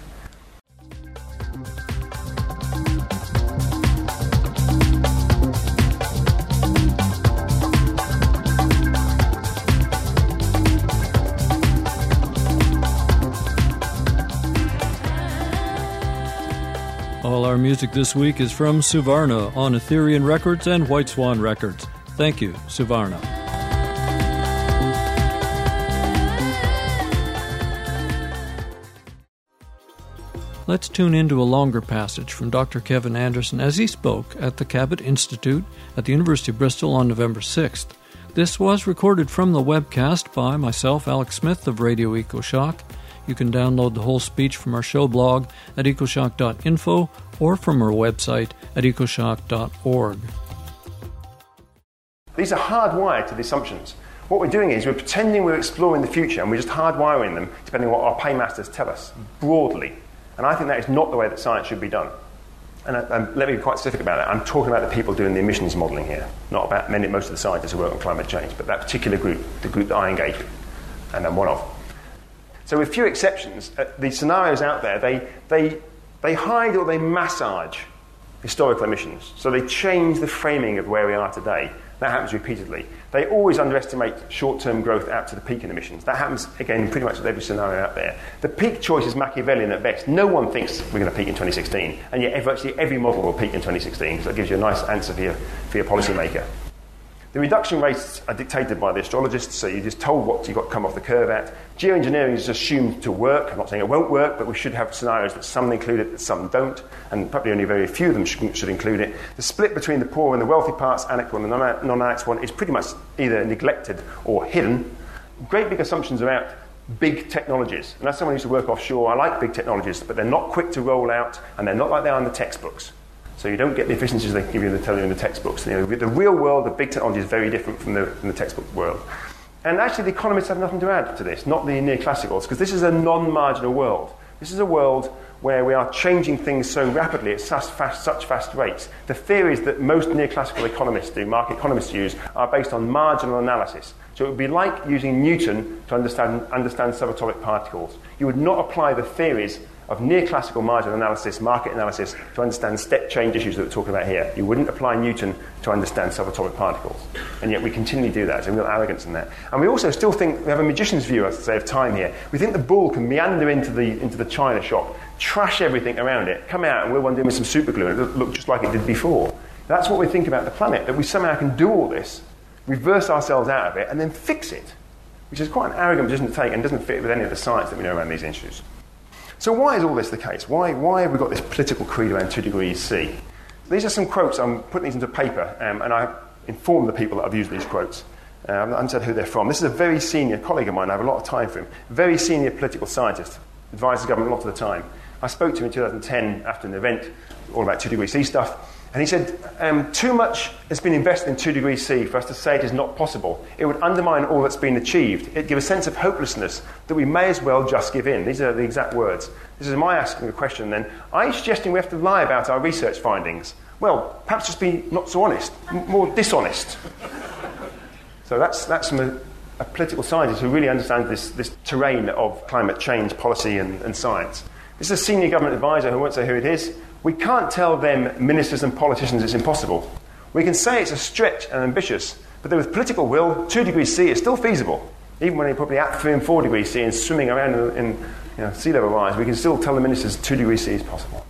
All our music this week is from Suvarna on Etherian Records and White Swan Records. Thank you, Suvarna. Let's tune into a longer passage from Doctor Kevin Anderson as he spoke at the Cabot Institute at the University of Bristol on November sixth. This was recorded from the webcast by myself, Alex Smith of Radio EcoShock. You can download the whole speech from our show blog at ecoshock dot info or from our website at ecoshock dot org. These are hardwired to the assumptions. What we're doing is we're pretending we're exploring the future and we're just hardwiring them depending on what our paymasters tell us, broadly. And I think that is not the way that science should be done. And, uh, and let me be quite specific about it. I'm talking about the people doing the emissions modelling here, not about many, most of the scientists who work on climate change, but that particular group, the group that I engage with, and I'm one of. So with few exceptions, uh, the scenarios out there, they, they, they hide or they massage historical emissions. So they change the framing of where we are today. That happens repeatedly. They always underestimate short-term growth out to the peak in emissions. That happens, again, pretty much with every scenario out there. The peak choice is Machiavellian at best. No one thinks we're going to peak in twenty sixteen, and yet virtually every model will peak in twenty sixteen, so that gives you a nice answer for your, for your policymaker. The reduction rates are dictated by the astrologists, so you're just told what you've got to come off the curve at. Geoengineering is assumed to work. I'm not saying it won't work, but we should have scenarios that some include it, that some don't, and probably only very few of them should, should include it. The split between the poor and the wealthy parts, annexed one and the non-annexed one, is pretty much either neglected or hidden. Great big assumptions about big technologies. And as someone who used to work offshore, I like big technologies, but they're not quick to roll out, and they're not like they are in the textbooks. So you don't get the efficiencies they give you, they tell you in the textbooks. You know, the real world, the big technology is very different from the, from the textbook world. And actually the economists have nothing to add to this, not the neoclassicals, because this is a non-marginal world. This is a world where we are changing things so rapidly at such fast, such fast rates. The theories that most neoclassical economists do, market economists use, are based on marginal analysis. So it would be like using Newton to understand, understand subatomic particles. You would not apply the theories of neoclassical marginal analysis, market analysis, to understand step change issues that we're talking about here. You wouldn't apply Newton to understand subatomic particles. And yet we continually do that. There's a real arrogance in that. And we also still think, we have a magician's view, I say, of time here. We think the bull can meander into the, into the china shop, trash everything around it, come out and we'll one day with some super glue and it'll look just like it did before. That's what we think about the planet, that we somehow can do all this, reverse ourselves out of it, and then fix it, which is quite an arrogant position to take and doesn't fit with any of the science that we know around these issues. So why is all this the case? Why, why have we got this political creed around two degrees C? These are some quotes. I'm putting these into paper, um, and I informed the people that I've used these quotes. Uh, I haven't said who they're from. This is a very senior colleague of mine. I have a lot of time for him. Very senior political scientist. Advises the government a lot of the time. I spoke to him in two thousand ten after an event all about two degrees C stuff. And he said, um, too much has been invested in two degrees C for us to say it is not possible. It would undermine all that's been achieved. It would give a sense of hopelessness that we may as well just give in. These are the exact words. This is my asking the question then. Are you suggesting we have to lie about our research findings? Well, perhaps just be not so honest, m- more dishonest. So that's, that's from a, a political scientist who really understands this, this terrain of climate change policy and, and science. This is a senior government advisor who won't say who it is. We can't tell them, ministers and politicians, it's impossible. We can say it's a stretch and ambitious, but with political will, two degrees C is still feasible. Even when they're probably at three and four degrees C and swimming around in, in you know, sea level rise, we can still tell the ministers two degrees C is possible.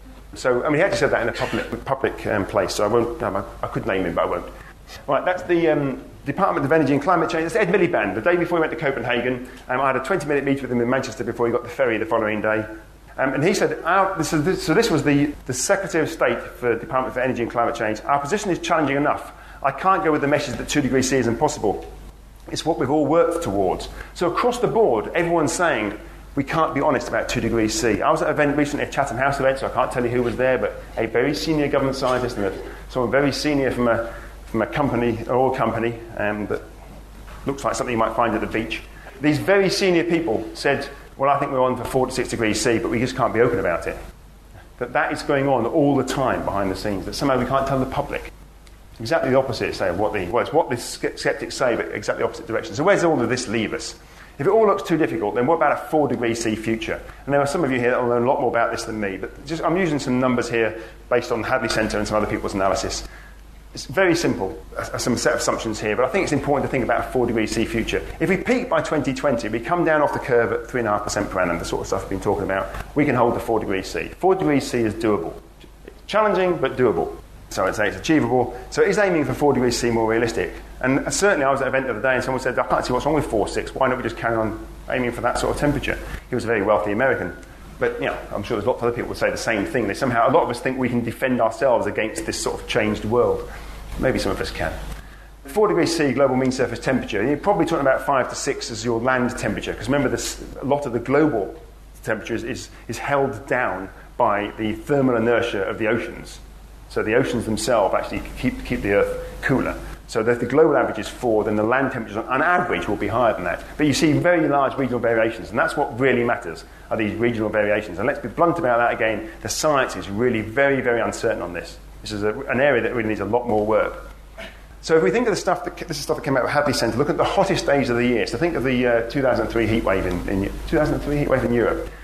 So, I mean, he actually said that in a public, public um, place, so I won't, um, I, I could name him, but I won't. Right, that's the um, Department of Energy and Climate Change. That's Ed Miliband. The day before he went to Copenhagen, um, I had a twenty-minute meeting with him in Manchester before he got the ferry the following day. Um, and he said, our, this is, this, so this was the, the Secretary of State for the Department for Energy and Climate Change. Our position is challenging enough. I can't go with the message that two degrees C is impossible. It's what we've all worked towards. So across the board, everyone's saying we can't be honest about two degrees C. I was at an event recently, a Chatham House event, so I can't tell you who was there, but a very senior government scientist and a, someone very senior from a, from a company, an oil company, um, that looks like something you might find at the beach. These very senior people said, well, I think we're on for four to six degrees C, but we just can't be open about it. That that is going on all the time behind the scenes, that somehow we can't tell the public. Exactly the opposite, say, of what the, well, it's what the sceptics say, but exactly the opposite direction. So where's all of this leave us? If it all looks too difficult, then what about a four degrees C future? And there are some of you here that will know a lot more about this than me, but just, I'm using some numbers here based on the Hadley Centre and some other people's analysis. It's very simple, uh, some set of assumptions here, but I think it's important to think about a four degrees C future. If we peak by twenty twenty, we come down off the curve at three point five percent per annum, the sort of stuff we've been talking about, we can hold the four degrees C. four degrees C is doable. Challenging, but doable. So I'd say it's achievable. So it is aiming for four degrees C more realistic. And certainly I was at an event the other day and someone said, I can't see what's wrong with four point six. Why don't we just carry on aiming for that sort of temperature? He was a very wealthy American. But, you know, I'm sure there's lots of other people who say the same thing. They somehow, a lot of us think we can defend ourselves against this sort of changed world. Maybe some of us can. four degrees C, global mean surface temperature, you're probably talking about five to six as your land temperature, because remember, this, a lot of the global temperature is, is, is held down by the thermal inertia of the oceans. So the oceans themselves actually keep, keep the Earth cooler. So if the global average is four, then the land temperatures on average will be higher than that. But you see very large regional variations, and that's what really matters, are these regional variations. And let's be blunt about that again, the science is really very, very uncertain on this. This is a, an area that really needs a lot more work. So if we think of the stuff that, this is stuff that came out of Hadley Centre, look at the hottest days of the year. So think of the uh, two thousand three heat wave in, in two thousand three heat wave in Europe.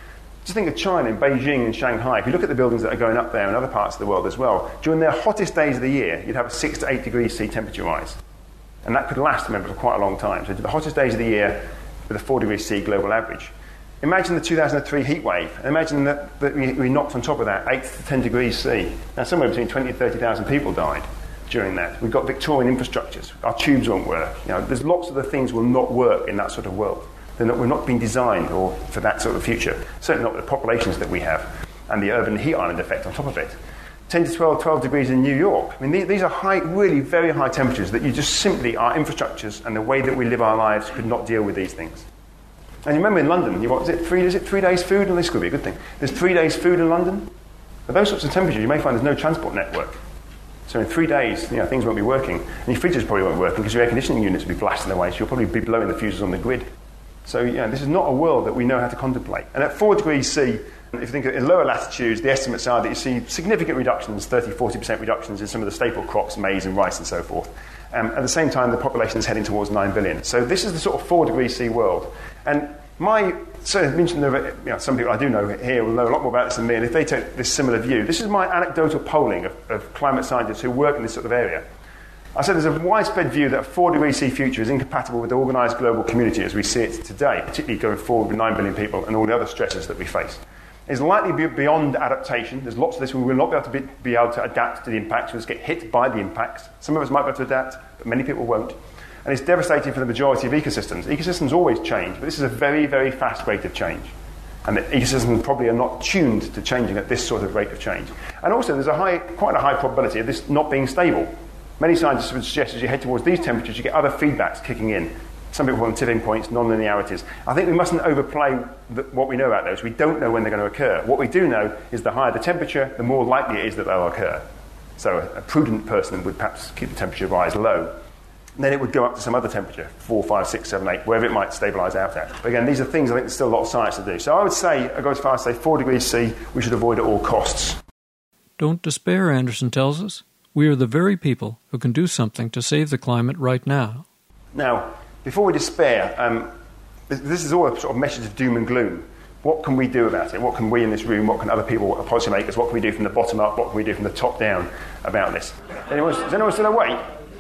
Just think of China and Beijing and Shanghai. If you look at the buildings that are going up there in other parts of the world as well, during their hottest days of the year, you'd have a six to eight degrees C temperature rise. And that could last, remember, for quite a long time. So the hottest days of the year with a four degrees C global average. Imagine the two thousand three heat wave. And imagine that, that we, we knocked on top of that eight to ten degrees C. Now, somewhere between twenty and thirty thousand people died during that. We've got Victorian infrastructures. Our tubes won't work. You know, there's lots of the things will not work in that sort of world. They're not, we're not being designed or for that sort of future. Certainly not with the populations that we have and the urban heat island effect on top of it. ten to twelve, twelve degrees in New York. I mean, these, these are high, really very high temperatures that you just simply, our infrastructures and the way that we live our lives could not deal with these things. And you remember in London, you what, is it three, is it three days food? And this could be a good thing. There's three days food in London. At those sorts of temperatures, you may find there's no transport network. So in three days, you know, things won't be working. And your fridges probably won't work because your air conditioning units will be blasting away, so you'll probably be blowing the fuses on the grid. So, you know, this is not a world that we know how to contemplate. And at four degrees C, if you think in lower latitudes, the estimates are that you see significant reductions, thirty, forty percent reductions in some of the staple crops, maize and rice and so forth. Um, at the same time, the population is heading towards nine billion. So this is the sort of four degrees C world. And my, so I mentioned, you know, some people I do know here will know a lot more about this than me, and if they take this similar view, this is my anecdotal polling of, of climate scientists who work in this sort of area. I said there's a widespread view that a four degrees C future is incompatible with the organised global community as we see it today, particularly going forward with nine billion people and all the other stresses that we face. It's likely to be beyond adaptation. There's lots of this we will not be able to be, be able to adapt to the impacts. We'll just get hit by the impacts. Some of us might be able to adapt, but many people won't. And it's devastating for the majority of ecosystems. Ecosystems always change, but this is a very, very fast rate of change. And the ecosystems probably are not tuned to changing at this sort of rate of change. And also there's a high, quite a high probability of this not being stable. Many scientists would suggest as you head towards these temperatures, you get other feedbacks kicking in. Some people call them tipping points, non-linearities. I think we mustn't overplay the, what we know about those. We don't know when they're going to occur. What we do know is the higher the temperature, the more likely it is that they'll occur. So a, a prudent person would perhaps keep the temperature rise low. And then it would go up to some other temperature, four, five, six, seven, eight, wherever it might stabilise out at. But again, these are things I think there's still a lot of science to do. So I would say, I go as far as to say four degrees C, we should avoid at all costs. Don't despair, Anderson tells us. We are the very people who can do something to save the climate right now. Now, before we despair, um, this is all a sort of message of doom and gloom. What can we do about it? What can we in this room, what can other people, what are policymakers, what can we do from the bottom up, what can we do from the top down about this? Anyone, is anyone still awake?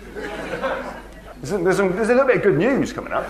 There's, there's, some, there's a little bit of good news coming up.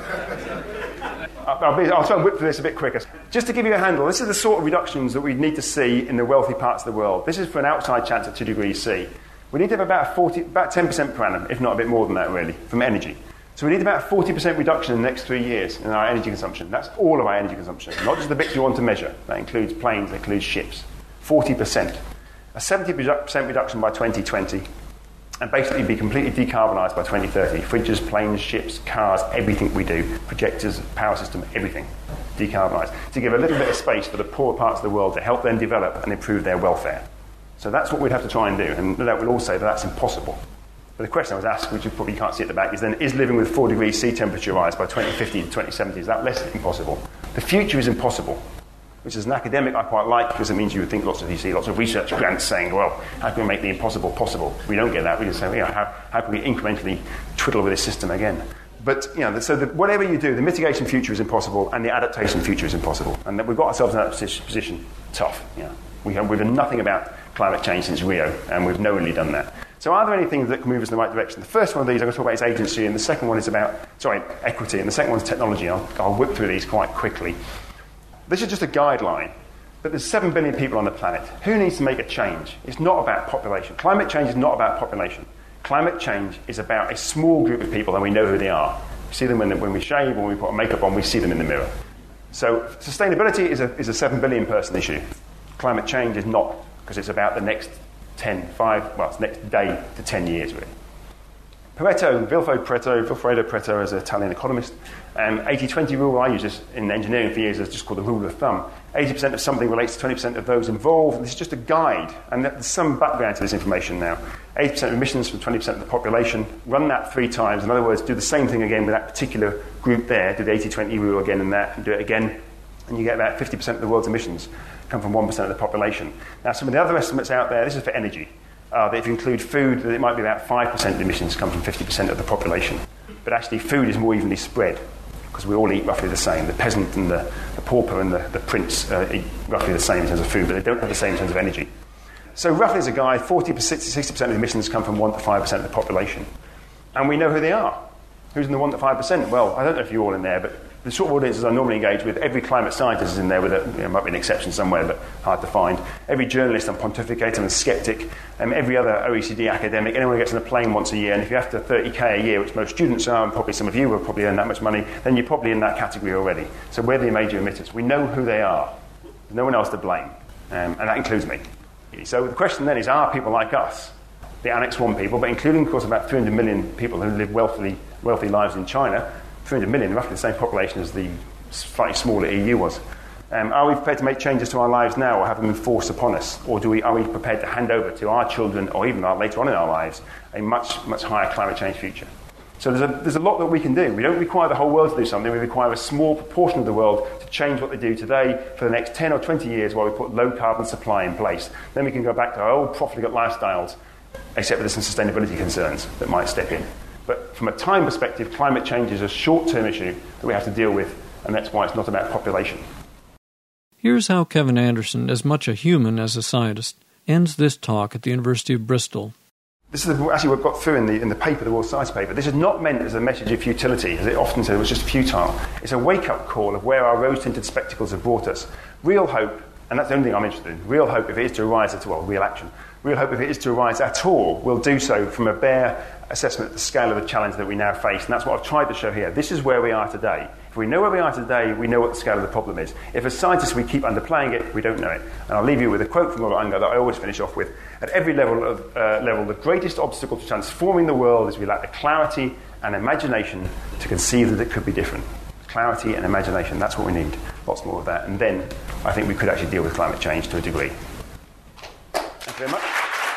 I'll, be, I'll try and whip through this a bit quicker. Just to give you a handle, this is the sort of reductions that we need to see in the wealthy parts of the world. This is for an outside chance at two degrees C. We need to have about forty, about ten percent per annum, if not a bit more than that, really, from energy. So we need about forty percent reduction in the next three years in our energy consumption. That's all of our energy consumption, not just the bits we want to measure. That includes planes, that includes ships. forty percent. A seventy percent reduction by twenty twenty, and basically be completely decarbonised by twenty thirty. Fridges, planes, ships, cars, everything we do, projectors, power system, everything decarbonised. To give a little bit of space for the poorer parts of the world to help them develop and improve their welfare. So that's what we'd have to try and do, and that will all say that that's impossible. But the question I was asked, which you probably can't see at the back, is then, is living with four degrees C temperature rise by twenty fifty to twenty seventy, is that less impossible? The future is impossible, which as an academic I quite like, because it means you would think lots of, you see lots of research grants saying, well, how can we make the impossible possible? We don't get that. We just say, well, you know, how, how can we incrementally twiddle with this system again? But, you know, so the, whatever you do, the mitigation future is impossible, and the adaptation future is impossible. And that we've got ourselves in that position, tough, you know. We have, we've done nothing about climate change since Rio, and we've knowingly done that. So are there any things that can move us in the right direction? The first one of these I'm going to talk about is agency, and the second one is about, sorry, equity, and the second one is technology. I'll, I'll whip through these quite quickly. This is just a guideline, but there's seven billion people on the planet. Who needs to make a change? It's not about population. Climate change is not about population. Climate change is about a small group of people, and we know who they are. We see them when, when we shave, when we put makeup on, we see them in the mirror. So sustainability is a, is a seven billion person issue. Climate change is not, because it's about the next ten, five, well, it's next day to ten years, really. Pareto, Vilfredo Pareto, Vilfredo Pareto is an Italian economist. Um, eighty twenty rule, I use this in engineering for years, it's just called the rule of thumb. eighty percent of something relates to twenty percent of those involved. This is just a guide, and there's some background to this information now. eighty percent of emissions from twenty percent of the population. Run that three times. In other words, do the same thing again with that particular group there. Do the eighty twenty rule again and that, and do it again. And you get about fifty percent of the world's emissions come from one percent of the population. Now, some of the other estimates out there, this is for energy, uh, that if you include food, that it might be about five percent of the emissions come from fifty percent of the population. But actually, food is more evenly spread. because we all eat roughly the same. The peasant and the, the pauper and the, the prince uh, eat roughly the same in terms of food, but they don't have the same in terms of energy. So roughly as a guide, forty to sixty percent of emissions come from one to five percent of the population. And we know who they are. Who's in the one to five percent? Well, I don't know if you're all in there, but the sort of audiences I normally engage with, every climate scientist is in there, with a, you know, might be an exception somewhere, but hard to find. Every journalist and pontificator and skeptic, and every other O E C D academic, anyone who gets on a plane once a year, and if you're after thirty K a year, which most students are, and probably some of you will probably earn that much money, then you're probably in that category already. So we're the major emitters. We know who they are. There's no one else to blame, um, and that includes me. So the question then is, are people like us, the Annex one people, but including, of course, about three hundred million people who live wealthy, wealthy lives in China, three hundred million, roughly the same population as the slightly smaller E U was. Um, are we prepared to make changes to our lives now, or have them enforced upon us? Or do we, are we prepared to hand over to our children, or even our, later on in our lives, a much, much higher climate change future? So there's a, there's a lot that we can do. We don't require the whole world to do something. We require a small proportion of the world to change what they do today for the next ten or twenty years while we put low-carbon supply in place. Then we can go back to our old profligate lifestyles, except for some sustainability concerns that might step in. But from a time perspective, climate change is a short-term issue that we have to deal with, and that's why it's not about population. Here's how Kevin Anderson, as much a human as a scientist, ends this talk at the University of Bristol. This is actually what got through in the, in the paper, the World Science paper. This is not meant as a message of futility, as it often said, it was just futile. It's a wake-up call of where our rose-tinted spectacles have brought us. Real hope, and that's the only thing I'm interested in, real hope, if it is to arise at all, well, real action, real hope, if it is to arise at all, will do so from a bare assessment of the scale of the challenge that we now face. And that's what I've tried to show here. This is where we are today. If we know where we are today, we know what the scale of the problem is. If as scientists we keep underplaying it, we don't know it. And I'll leave you with a quote from Robert Unger that I always finish off with. At every level, of, uh, level, the greatest obstacle to transforming the world is we lack the clarity and imagination to conceive that it could be different. Clarity and imagination, that's what we need. Lots more of that. And then I think we could actually deal with climate change to a degree. Thank you very much.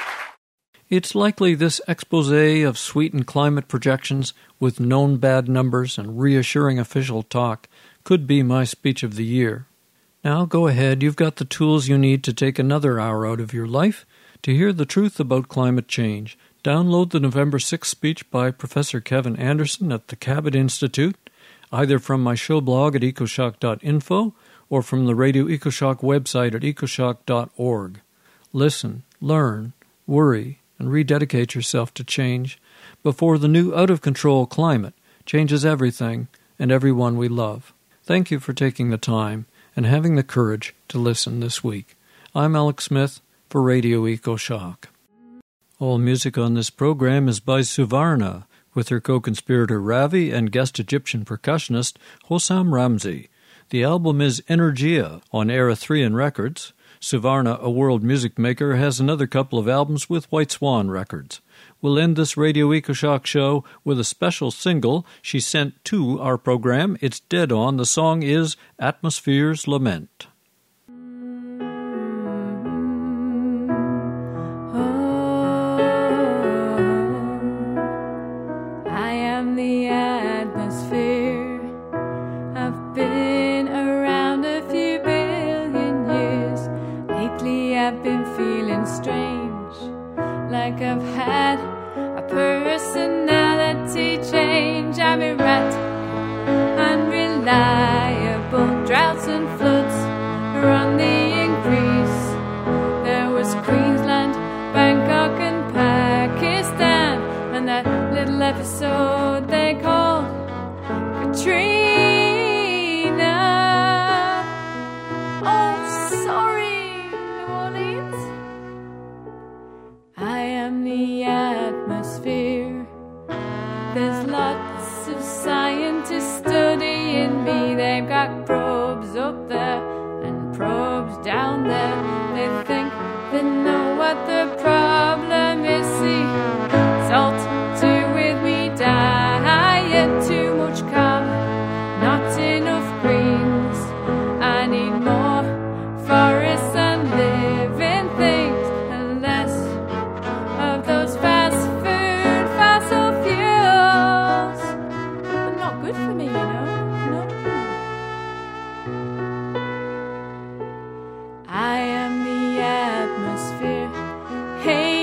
It's likely this exposé of sweetened climate projections with known bad numbers and reassuring official talk could be my speech of the year. Now go ahead, you've got the tools you need to take another hour out of your life to hear the truth about climate change. Download the November sixth speech by Professor Kevin Anderson at the Cabot Institute, either from my show blog at ecoshock dot info or from the Radio EcoShock website at ecoshock dot org. Listen, learn, worry, and rededicate yourself to change before the new out-of-control climate changes everything and everyone we love. Thank you for taking the time and having the courage to listen this week. I'm Alex Smith for Radio EcoShock. All music on this program is by Suvarna, with her co-conspirator Ravi and guest Egyptian percussionist Hossam Ramzi. The album is Energia on Erythrean Records. Suvarna, a world music maker, has another couple of albums with White Swan Records. We'll end this Radio EcoShock show with a special single she sent to our program. It's dead on. The song is Atmosphere's Lament. I am the atmosphere. I've been around a few billion years. Lately I've been feeling strange, like I've had a personality change. I'm erratic, unreliable, droughts and floods are on the increase. There was Queensland, Bangkok and Pakistan, and that little episode they called Katrina. Oh, sorry, New Orleans. I am the atmosphere. There's lots of scientists studying me. They've got probes up there and probes down there. They think they know what the problem is. See, salt to with me diet, too much carbon, not enough greens. I need more forests and living things, and less of those fast food fossil fuels. But not good for me, you know. No. I am the atmosphere. Hey,